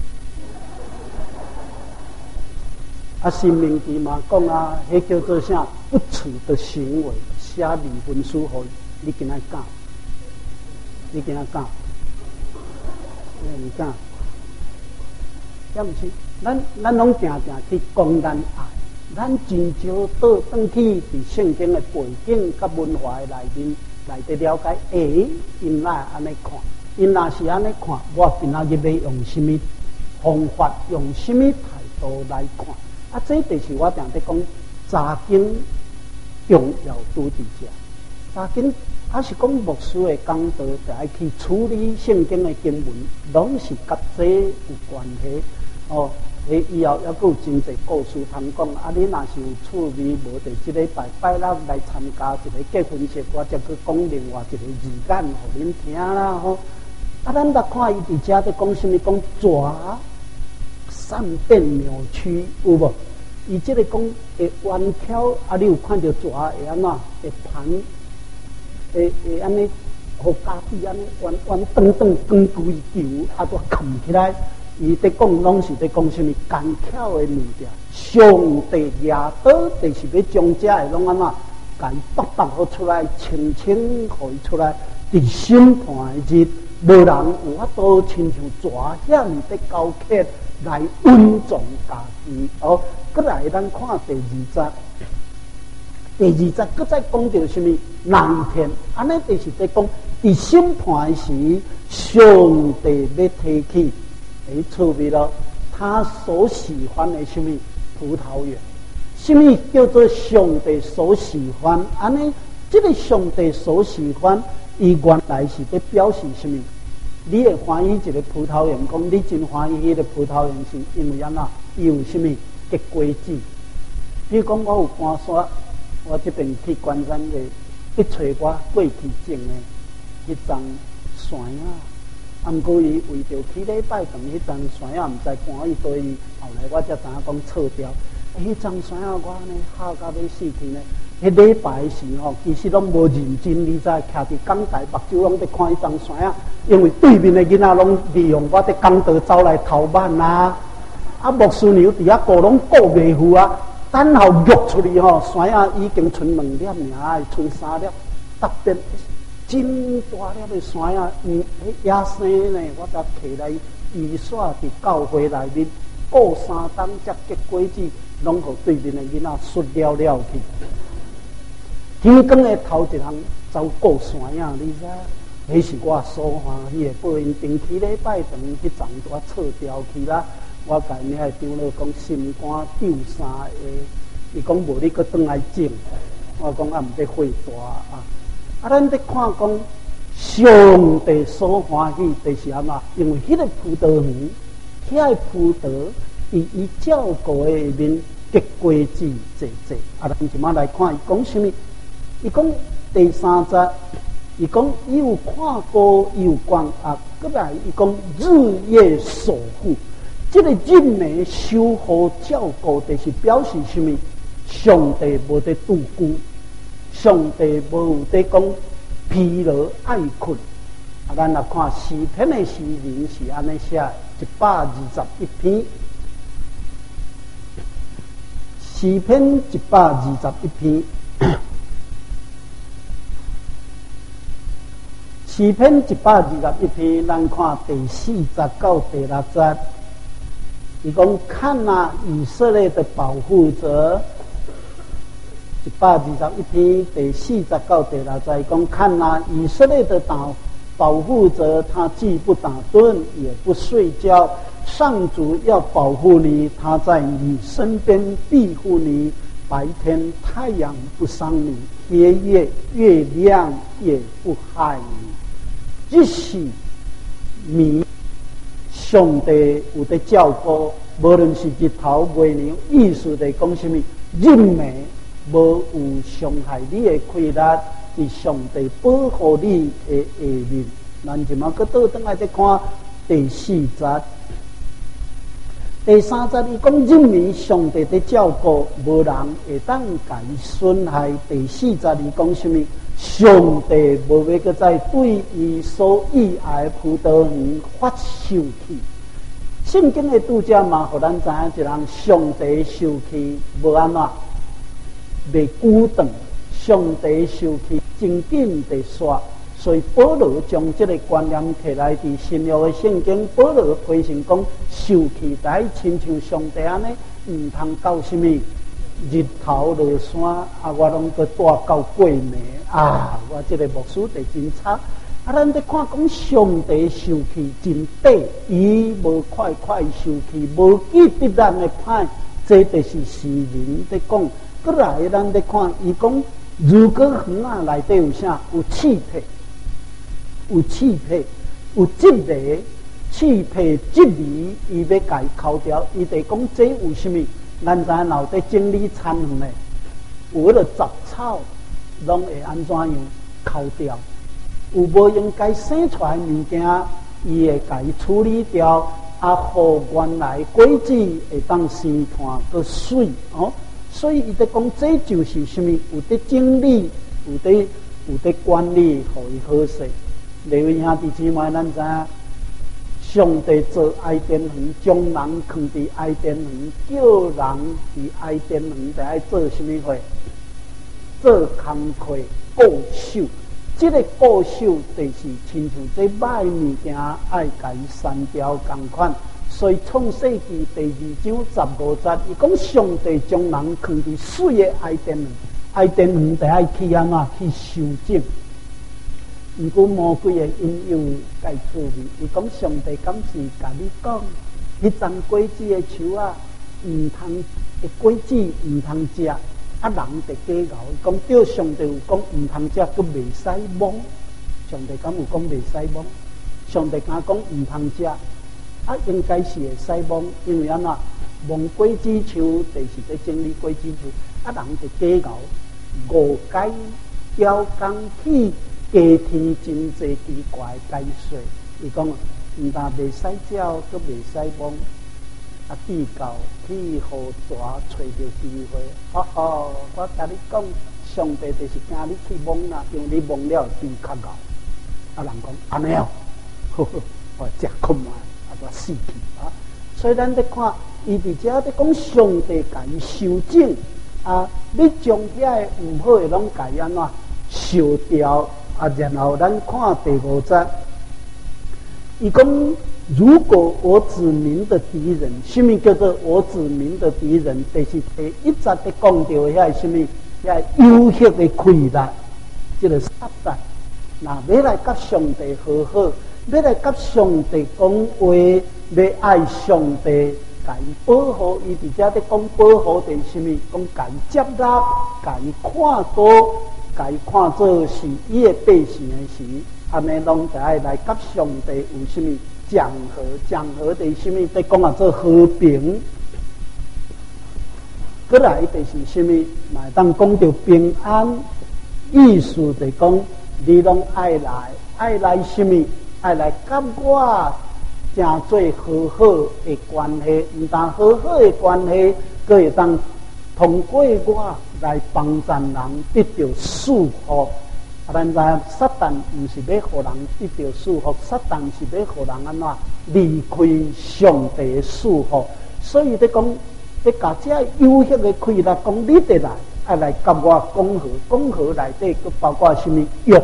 啊，新明记嘛讲啊，迄叫做啥不耻的行为，写离婚书互你今仔讲，你今仔讲，你唔讲，也毋是，咱咱拢定定去讲咱爱。咱真少倒转去伫圣经的背景甲文化的内面来得了解，诶，因哪安尼看？因若是安尼看，我今仔日要用什么方法，用什么态度来看？啊，这就是我定在讲查经重要拄伫遮。查经还是讲牧师的讲道，就爱去处理圣经的经文，拢是甲这有关系哦。诶，以后还佫有真侪故事通讲。啊，你若是有趣味，无伫即礼拜拜六来参加一个结婚式，我则佫讲另外一个字眼，互恁听啦吼。啊，咱来看伊伫遮在讲什么？讲蛇善变扭曲，有无？伊即个讲会弯挑，啊，你有看到蛇会安怎？会盘，会会安尼，互家己安尼弯弯转转转规球，啊，都扛起来。伊在讲拢是在讲什么干巧的物件，上帝耶稣就是要将这个拢安怎，甲伊拔拔好出来，清清互伊出来。伫审判的日，无人有法度亲像蛇遐尼的高刻来稳重家己。哦，过来咱看第二节，第二节搁再讲到什么难天，安尼就是在讲伫审判时，上帝要提起。诶，趣味咯！他所喜欢的什么葡萄园？什么叫做上帝所喜欢？安尼，这个上帝所喜欢，伊原来是在表示什么？你会欢喜一个葡萄园，讲你真欢喜迄个葡萄园，是因为安怎？伊有什么结果子？比如讲，我有搬山，我这边去关山的，一找我过去种的迄张山啊。啊，毋过伊为着去礼拜堂迄张山啊，毋知搬伊倒去，后来我才知影讲错掉。迄张山啊，我呢好到要死去呢。 迄礼拜时吼，其实拢无认真，你知，徛伫港台目睭拢伫看迄张山啊。因为对面的囡仔拢利用我伫港道走来偷慢啊，啊牧师娘伫遐顾拢顾袂赴啊，等候约出去吼，山啊已经剩两粒尔，剩三粒，特别真大粒的山啊，嗯，迄野生呢，我甲摕来伊煞伫教会内面过三冬才结果子，拢互对面的囡仔摔了了去。天光的头一人走过山啊，你知？迄是我所欢喜的报应。定期礼拜堂迄丛都撤掉去啦。我甲因遐长老讲心肝丢衫的，伊讲无你搁转来种。我讲啊，毋要费大啊。啊，咱伫看讲上帝所欢喜，就是安怎？因为迄个葡萄园，遐个葡萄伫伊照顾的下面结果子济济。啊，咱即马来看伊讲什么？伊讲第三节。伊讲伊有看过，伊有观啊，过来伊讲日夜守护，这个日暝守护照顾，就是表示什么？上帝无得度孤，上帝无有得讲疲劳爱困。啊，咱来看诗篇的诗人是安尼写，一百二十一篇，诗篇一百二十一篇。诗篇一百二十一篇，咱看第四节到第六节，伊讲看啊，以色列的保护者。一百二十一篇第四节到第六节，伊讲看啊，以色列的保保护者，他既不打盹，也不睡觉。上主要保护你，他在你身边庇护你，白天太阳不伤你，黑夜月亮也不害你。这是暝，上帝有在照顾，无论是日头、月亮，意思在讲什么？日暝无有伤害你的快乐，是上帝保护你的下面。咱就嘛，搁倒转来再看第四节、第三节，伊讲日暝上帝在照顾，无人会当甲伊损害。第四节，伊讲什么？上帝无要搁再对伊所喜爱的葡萄园发生气。圣经的拄则嘛，互咱知影一人上帝生气无安怎，袂久长。上帝生气真紧地煞，所以保罗将这个观念摕来伫新约的圣经，保罗推行讲生气在亲像上帝安尼，毋通到什么日头落山啊，我拢搁带到过暝啊！我这个牧师就真差啊！咱在看讲上帝受气真短，伊无快快受气，无记得咱的歹，这就是诗人在讲。过来，咱在看伊讲，如果园啊内底有啥有气魄，有气魄，有质地，气魄质理，伊要甲伊扣掉，伊得讲这有什么？咱知影脑袋整理产园的，有迄个杂草，拢会安怎样扣掉？有无应该生出来物件，伊会甲伊处理掉，啊，互原来果子会当生团个水哦。所以伊在讲，这就是什么？有得整理，有得有得管理，互伊好势。各位兄弟姊妹，咱知影。上帝做爱甸园，将人放伫爱甸园，叫人伫爱甸园，就爱做什么货？做工课固守。这个固守就是亲像这歹物件，爱甲伊删掉共款。所以创世纪第二章十五节，伊讲上帝将人放伫水的爱甸园，爱甸园就爱去安怎去修整。毋过魔鬼的引诱介趣味，伊讲上帝敢是甲你讲，迄丛果子的树啊，毋通的果子毋通食，啊人得假咬。伊讲对上帝有讲毋通食，佮袂使摸。上帝敢有讲袂使摸？上帝敢讲毋通食，啊应该是会使摸，因为安怎摸果子树就是在整理果子树，啊人得假咬，误解雕工去。家天真济奇怪解说，伊讲毋但袂使鸟，阁袂使摸，啊地狗去互蛇找着机会，哦吼！我甲你讲， 上帝就是惊你去蒙啦，因为你蒙了比较高。啊，人讲安尼哦，呵呵，我食困啊，啊，我死去啊。所以咱在看，伊伫遮在讲上帝甲伊修正啊，你将遐个毋好诶拢甲伊安怎修掉啊？然后咱看第五节，伊讲如果我指明的敌人，什么叫做我指明的敌人？就是第一节在讲到遐什么，遐有血的亏啦，即个撒旦。那要来甲上帝和好，要来甲上帝讲话，要爱上帝，甲伊保护伊。伫遮咧讲保护的什么？讲甲伊接纳，甲伊看多，甲伊看做是伊的百姓的时，安尼拢就爱来甲上帝有什么讲和？讲和的什么？在讲啊做和平。过来就是什么？嘛当讲到平安，意思就讲。你拢爱来，爱来什么？爱来甲我正做和好的关系，毋但和好的关系，佫会当通过我来帮助人得到祝福。啊，咱知撒旦毋是要互人得到祝福，撒旦是要互人安怎离开上帝的祝福。所以咧讲，咧甲遮有限的开啦，讲你得来。爱来甲我讲和，讲和内底佮包括什么约？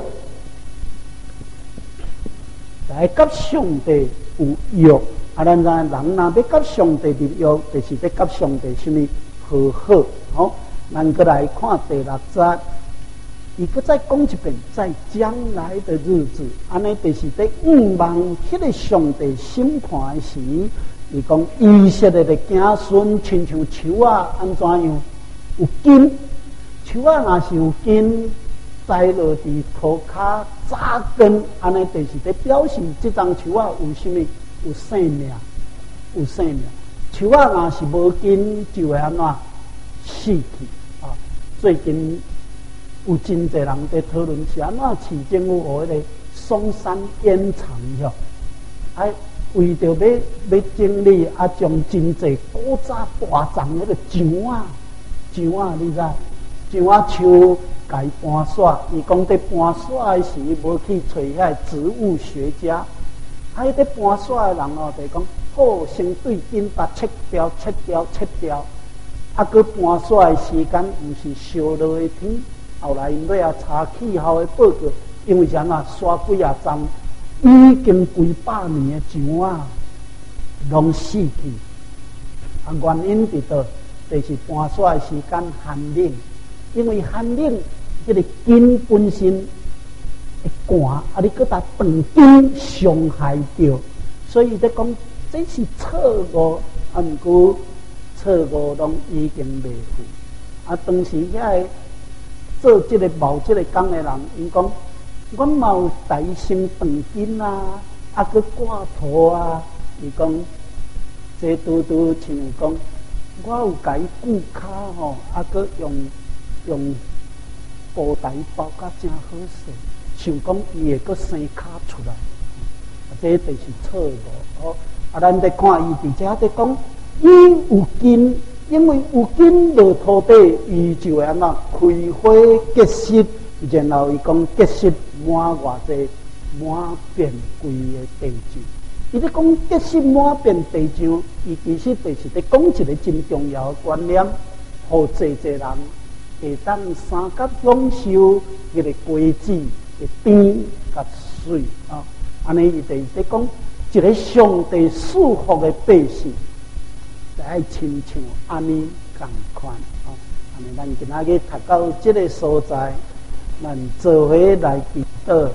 来甲上帝有约，啊，咱知人若要甲上帝立约，就是要甲上帝什么和好。好，咱过来看第六节，伊佮再讲一遍，在将来的日子，安尼就是在五望迄个上帝审判时，伊讲以色列的子孙亲像树啊，安怎样有根？树啊，若是有根，栽落伫土骹扎根，安尼就是在表示这张树啊有什么？有生命，有生命。树啊，若是无根，就会安怎死去啊？最近有真侪人在讨论是安怎市政府和迄个松山烟厂哟，哎，为着要要整理啊，将真侪古早大丛迄个墙啊，墙啊，你知？像我树甲伊搬煞，伊讲在搬煞的时，无去找遐植物学家。啊，迄在搬煞的人哦，就讲好先对根把切掉、切掉、切掉。啊，佮搬煞的时间，毋是烧落的天。后来因要啊查气候的报告，因为啥啊，刷几啊站，已经几百年的墙啊，拢死去。啊，原因伫倒，就是搬煞的时间寒冷。因为寒冷，这个根本身会寒，啊，你搁搭断根伤害着，所以在讲这是错误，啊，毋过错误拢已经袂去。啊，当时遐个做这个冒这个工的人，因讲我嘛有带心断根啊，啊，搁挂土啊，伊讲这拄拄像讲，我有甲伊顾骹吼，啊，搁用。用布袋包甲真好势，想讲伊会阁生脚出来，这就是错误哦。啊，咱在看伊伫遮在讲，伊有根，因为有根落土地，伊就会安怎开花结实，然后伊讲结实满偌济，满遍规个地上。伊咧讲结实满遍地上，伊其实就是咧讲一个真重要的观念，互济济人。会当三甲享受迄个果子的甜甲水啊，安尼伊就是在讲一个上帝祝福的百姓，就爱亲像安尼共款啊。安尼咱今仔日读到这个所在，咱做伙来祈祷，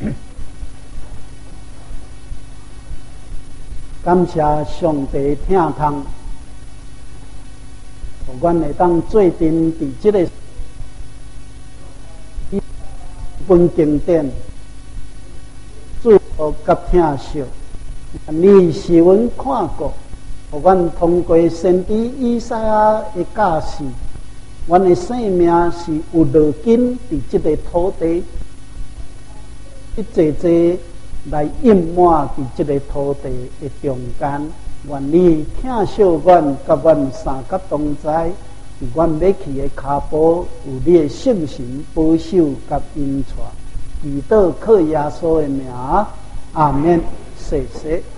感谢上帝听通，阮会当做阵伫这个。本经典祝福甲听惜，你是阮看过，互阮通过先知以赛亚的教示，阮的生命是有落根伫这个土地，一节节来印满伫这个土地的中间。愿你听惜阮甲阮三甲同在， 伫阮要去的骹步有你的圣神保守甲引带，祈祷靠耶稣的名，阿免，谢谢。